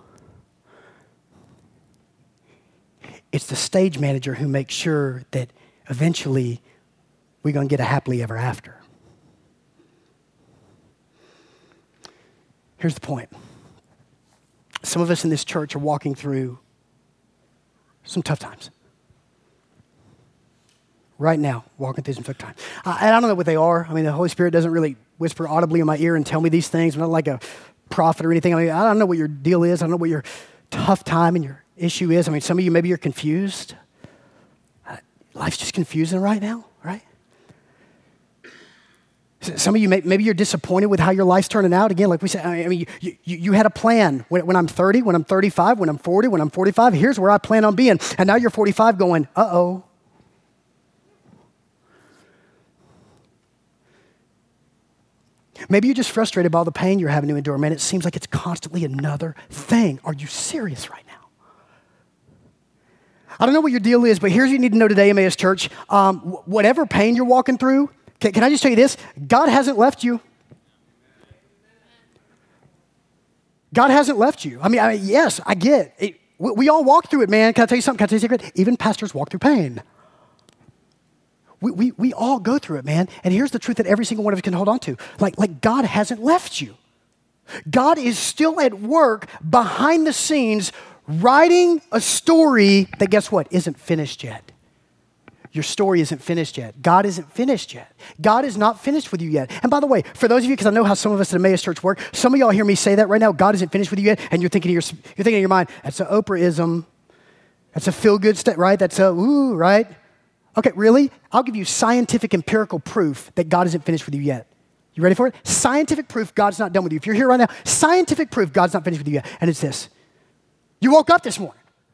It's the stage manager who makes sure that eventually we're going to get a happily ever after. Here's the point. Some of us in this church are walking through some tough times. Right now, walking through some tough times. And I don't know what they are. I mean, the Holy Spirit doesn't really whisper audibly in my ear and tell me these things. I'm not like a prophet or anything. I mean, I don't know what your deal is. I don't know what your tough time and your issue is. I mean, some of you, maybe you're confused. Life's just confusing right now, right? Some of you, maybe you're disappointed with how your life's turning out. Again, like we said, I mean, you had a plan. When I'm 30, when I'm 35, when I'm 40, when I'm 45, here's where I plan on being. And now you're 45 going, uh-oh. Maybe you're just frustrated by all the pain you're having to endure. Man, it seems like it's constantly another thing. Are you serious right now? I don't know what your deal is, but here's what you need to know today, Emmaus Church. Whatever pain you're walking through, can I just tell you this? God hasn't left you. God hasn't left you. I mean, yes, I get it. We all walk through it, man. Can I tell you something? Can I tell you a secret? Even pastors walk through pain. We all go through it, man. And here's the truth that every single one of us can hold on to. Like God hasn't left you. God is still at work behind the scenes writing a story that, guess what, isn't finished yet. Your story isn't finished yet. God isn't finished yet. God is not finished with you yet. And by the way, for those of you, because I know how some of us at Emmaus Church work, some of y'all hear me say that right now, God isn't finished with you yet, and you're thinking in your mind, that's an Oprah-ism. That's a feel-good state, right? That's a ooh, right? Okay, really? I'll give you scientific empirical proof that God isn't finished with you yet. You ready for it? Scientific proof God's not done with you. If you're here right now, scientific proof God's not finished with you yet. And it's this. You woke up this morning.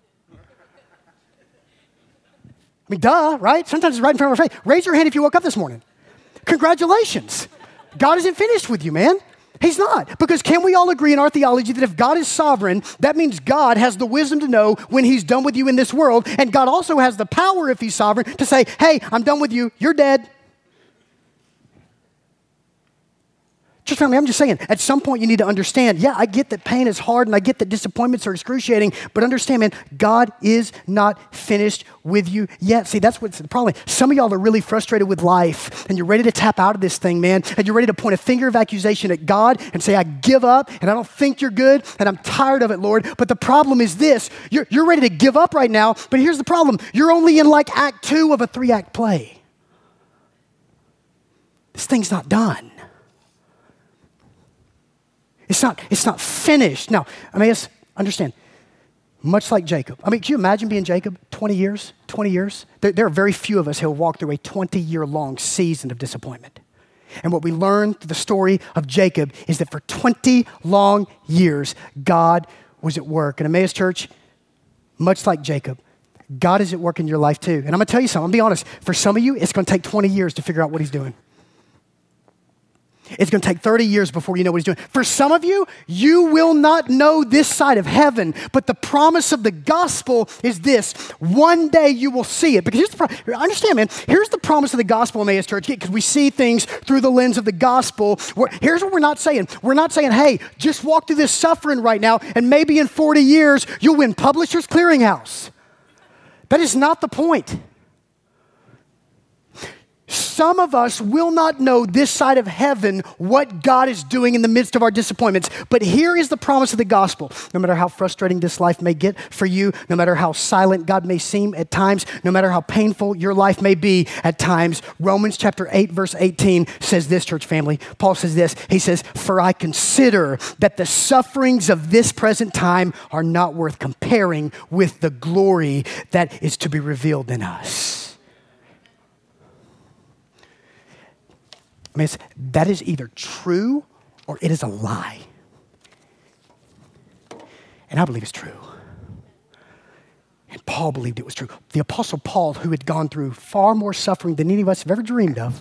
I mean, duh, right? Sometimes it's right in front of our face. Raise your hand if you woke up this morning. Congratulations. God isn't finished with you, man. He's not. Because can we all agree in our theology that if God is sovereign, that means God has the wisdom to know when he's done with you in this world, and God also has the power, if he's sovereign, to say, hey, I'm done with you. You're dead. Church family, I'm just saying, at some point you need to understand, yeah, I get that pain is hard and I get that disappointments are excruciating, but understand, man, God is not finished with you yet. See, that's what's the problem. Some of y'all are really frustrated with life and you're ready to tap out of this thing, man, and you're ready to point a finger of accusation at God and say, I give up and I don't think you're good and I'm tired of it, Lord. But the problem is this, you're ready to give up right now, but here's the problem. You're only in like act 2 of a 3-act play. This thing's not done. It's not finished. Now, I mean, understand, much like Jacob. I mean, can you imagine being Jacob? 20 years? 20 years? There are very few of us who have walked through a 20-year-long season of disappointment. And what we learn through the story of Jacob is that for 20 long years, God was at work. And Emmaus Church, much like Jacob, God is at work in your life too. And I'm going to tell you something. I'm going to be honest. For some of you, it's going to take 20 years to figure out what he's doing. It's going to take 30 years before you know what he's doing. For some of you, you will not know this side of heaven, but the promise of the gospel is this. One day you will see it. Because here's the problem. Understand, man, here's the promise of the gospel, Emmaus Church, because we see things through the lens of the gospel. Here's what we're not saying. We're not saying, hey, just walk through this suffering right now, and maybe in 40 years, you'll win Publishers Clearinghouse. That is not the point. Some of us will not know this side of heaven what God is doing in the midst of our disappointments. But here is the promise of the gospel. No matter how frustrating this life may get for you, no matter how silent God may seem at times, no matter how painful your life may be at times, Romans chapter 8, verse 18 says this, church family. Paul says this. He says, for I consider that the sufferings of this present time are not worth comparing with the glory that is to be revealed in us. I mean, that is either true or it is a lie. And I believe it's true. And Paul believed it was true. The Apostle Paul, who had gone through far more suffering than any of us have ever dreamed of,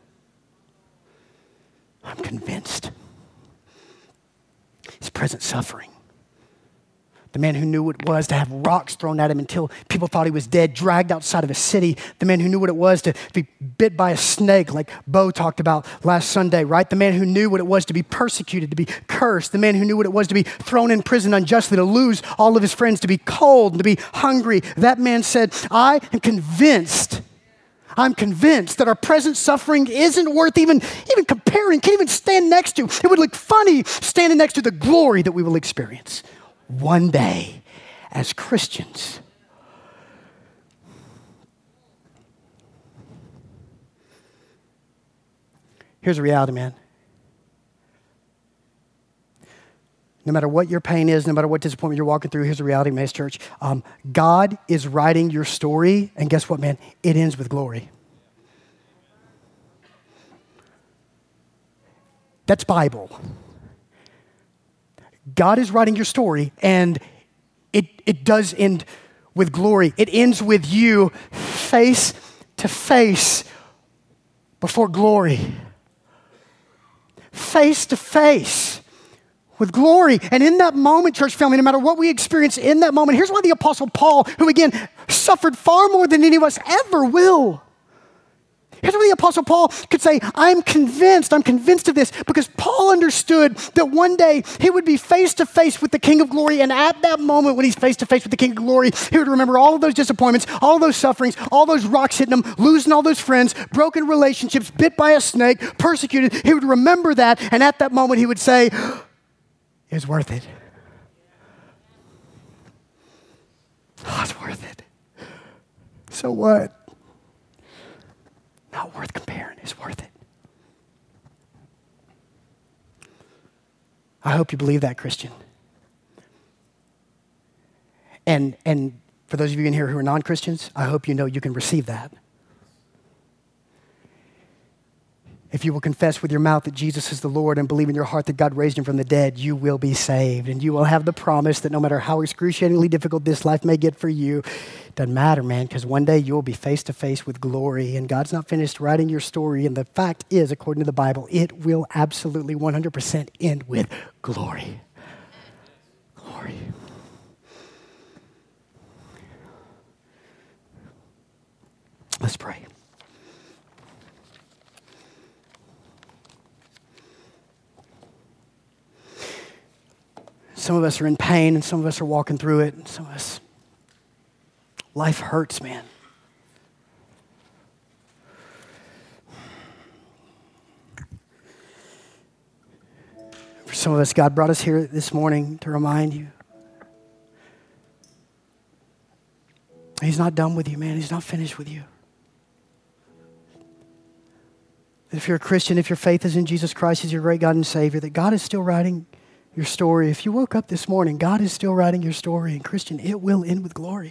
I'm convinced his present suffering, The man who knew what it was to have rocks thrown at him until people thought he was dead, dragged outside of a city. The man who knew what it was to be bit by a snake, like Bo talked about last Sunday, right? The man who knew what it was to be persecuted, to be cursed. The man who knew what it was to be thrown in prison unjustly, to lose all of his friends, to be cold, and to be hungry. That man said, I'm convinced that our present suffering isn't worth even comparing, can't even stand next to. It would look funny standing next to the glory that we will experience one day as Christians. Here's the reality, man. No matter what your pain is, no matter what disappointment you're walking through, here's the reality, Mace Church. God is writing your story, and guess what, man? It ends with glory. That's Bible. God is writing your story, and it does end with glory. It ends with you face to face before glory. Face to face with glory. And in that moment, church family, no matter what we experience in that moment, here's why the Apostle Paul, who again suffered far more than any of us ever will. Here's why the Apostle Paul could say, I'm convinced of this, because Paul understood that one day he would be face to face with the King of Glory, and at that moment when he's face to face with the King of Glory, he would remember all of those disappointments, all of those sufferings, all those rocks hitting him, losing all those friends, broken relationships, bit by a snake, persecuted. He would remember that, and at that moment he would say, it's worth it. Oh, it's worth it. So what? Not worth comparing. It's worth it. I hope you believe that, Christian. And for those of you in here who are non-Christians, I hope you know you can receive that. If you will confess with your mouth that Jesus is the Lord and believe in your heart that God raised him from the dead, you will be saved. And you will have the promise that no matter how excruciatingly difficult this life may get for you, it doesn't matter, man, because one day you'll be face to face with glory, and God's not finished writing your story. And the fact is, according to the Bible, it will absolutely 100% end with glory. Glory. Let's pray. Some of us are in pain, and some of us are walking through it, and some of us, life hurts, man. For some of us, God brought us here this morning to remind you. He's not done with you, man. He's not finished with you. If you're a Christian, if your faith is in Jesus Christ as your great God and Savior, that God is still writing your story. If you woke up this morning, God is still writing your story. And Christian, it will end with glory.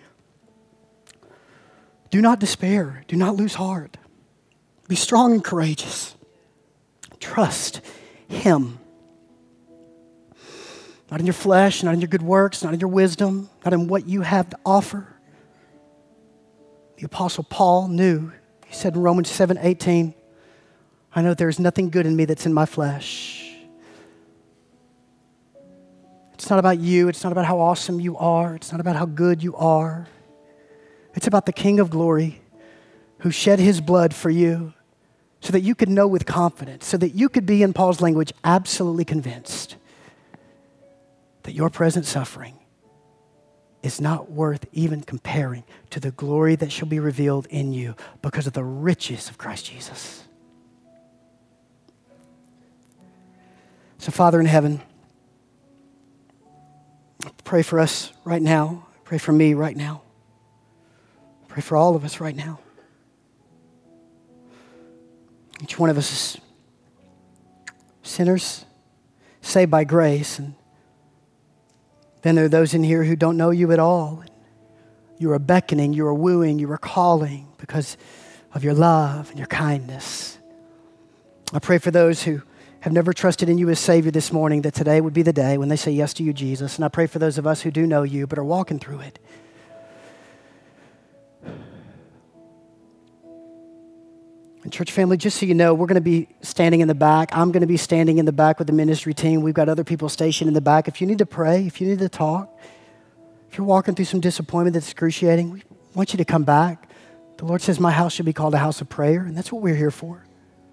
Do not despair. Do not lose heart. Be strong and courageous. Trust Him. Not in your flesh, not in your good works, not in your wisdom, not in what you have to offer. The Apostle Paul knew. He said in Romans 7:18, I know there is nothing good in me that's in my flesh. It's not about you. It's not about how awesome you are. It's not about how good you are. It's about the King of Glory who shed His blood for you so that you could know with confidence, so that you could be, in Paul's language, absolutely convinced that your present suffering is not worth even comparing to the glory that shall be revealed in you because of the riches of Christ Jesus. So, Father in heaven, pray for us right now. Pray for me right now. Pray for all of us right now. Each one of us is sinners, saved by grace. And then there are those in here who don't know you at all. You are beckoning, you are wooing, you are calling because of your love and your kindness. I pray for those who have never trusted in you as Savior this morning, that today would be the day when they say yes to you, Jesus. And I pray for those of us who do know you but are walking through it. And church family, just so you know, we're going to be standing in the back. I'm going to be standing in the back with the ministry team. We've got other people stationed in the back. If you need to pray, if you need to talk, if you're walking through some disappointment that's excruciating, we want you to come back. The Lord says, my house should be called a house of prayer, and that's what we're here for.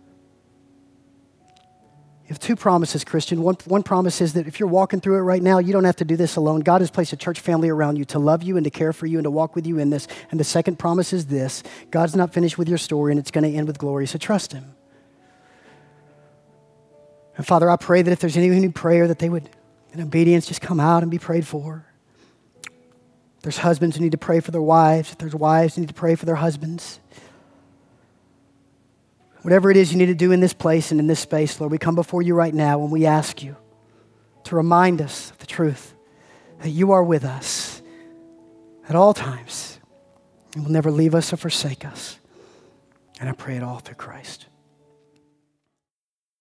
You have two promises, Christian. One promise is that if you're walking through it right now, you don't have to do this alone. God has placed a church family around you to love you and to care for you and to walk with you in this. And the second promise is this: God's not finished with your story, and it's going to end with glory, so trust him. And Father, I pray that if there's anyone who need prayer, that they would, in obedience, just come out and be prayed for. If there's husbands who need to pray for their wives, if there's wives who need to pray for their husbands, whatever it is you need to do in this place and in this space, Lord, we come before you right now and we ask you to remind us of the truth that you are with us at all times and will never leave us or forsake us. And I pray it all through Christ.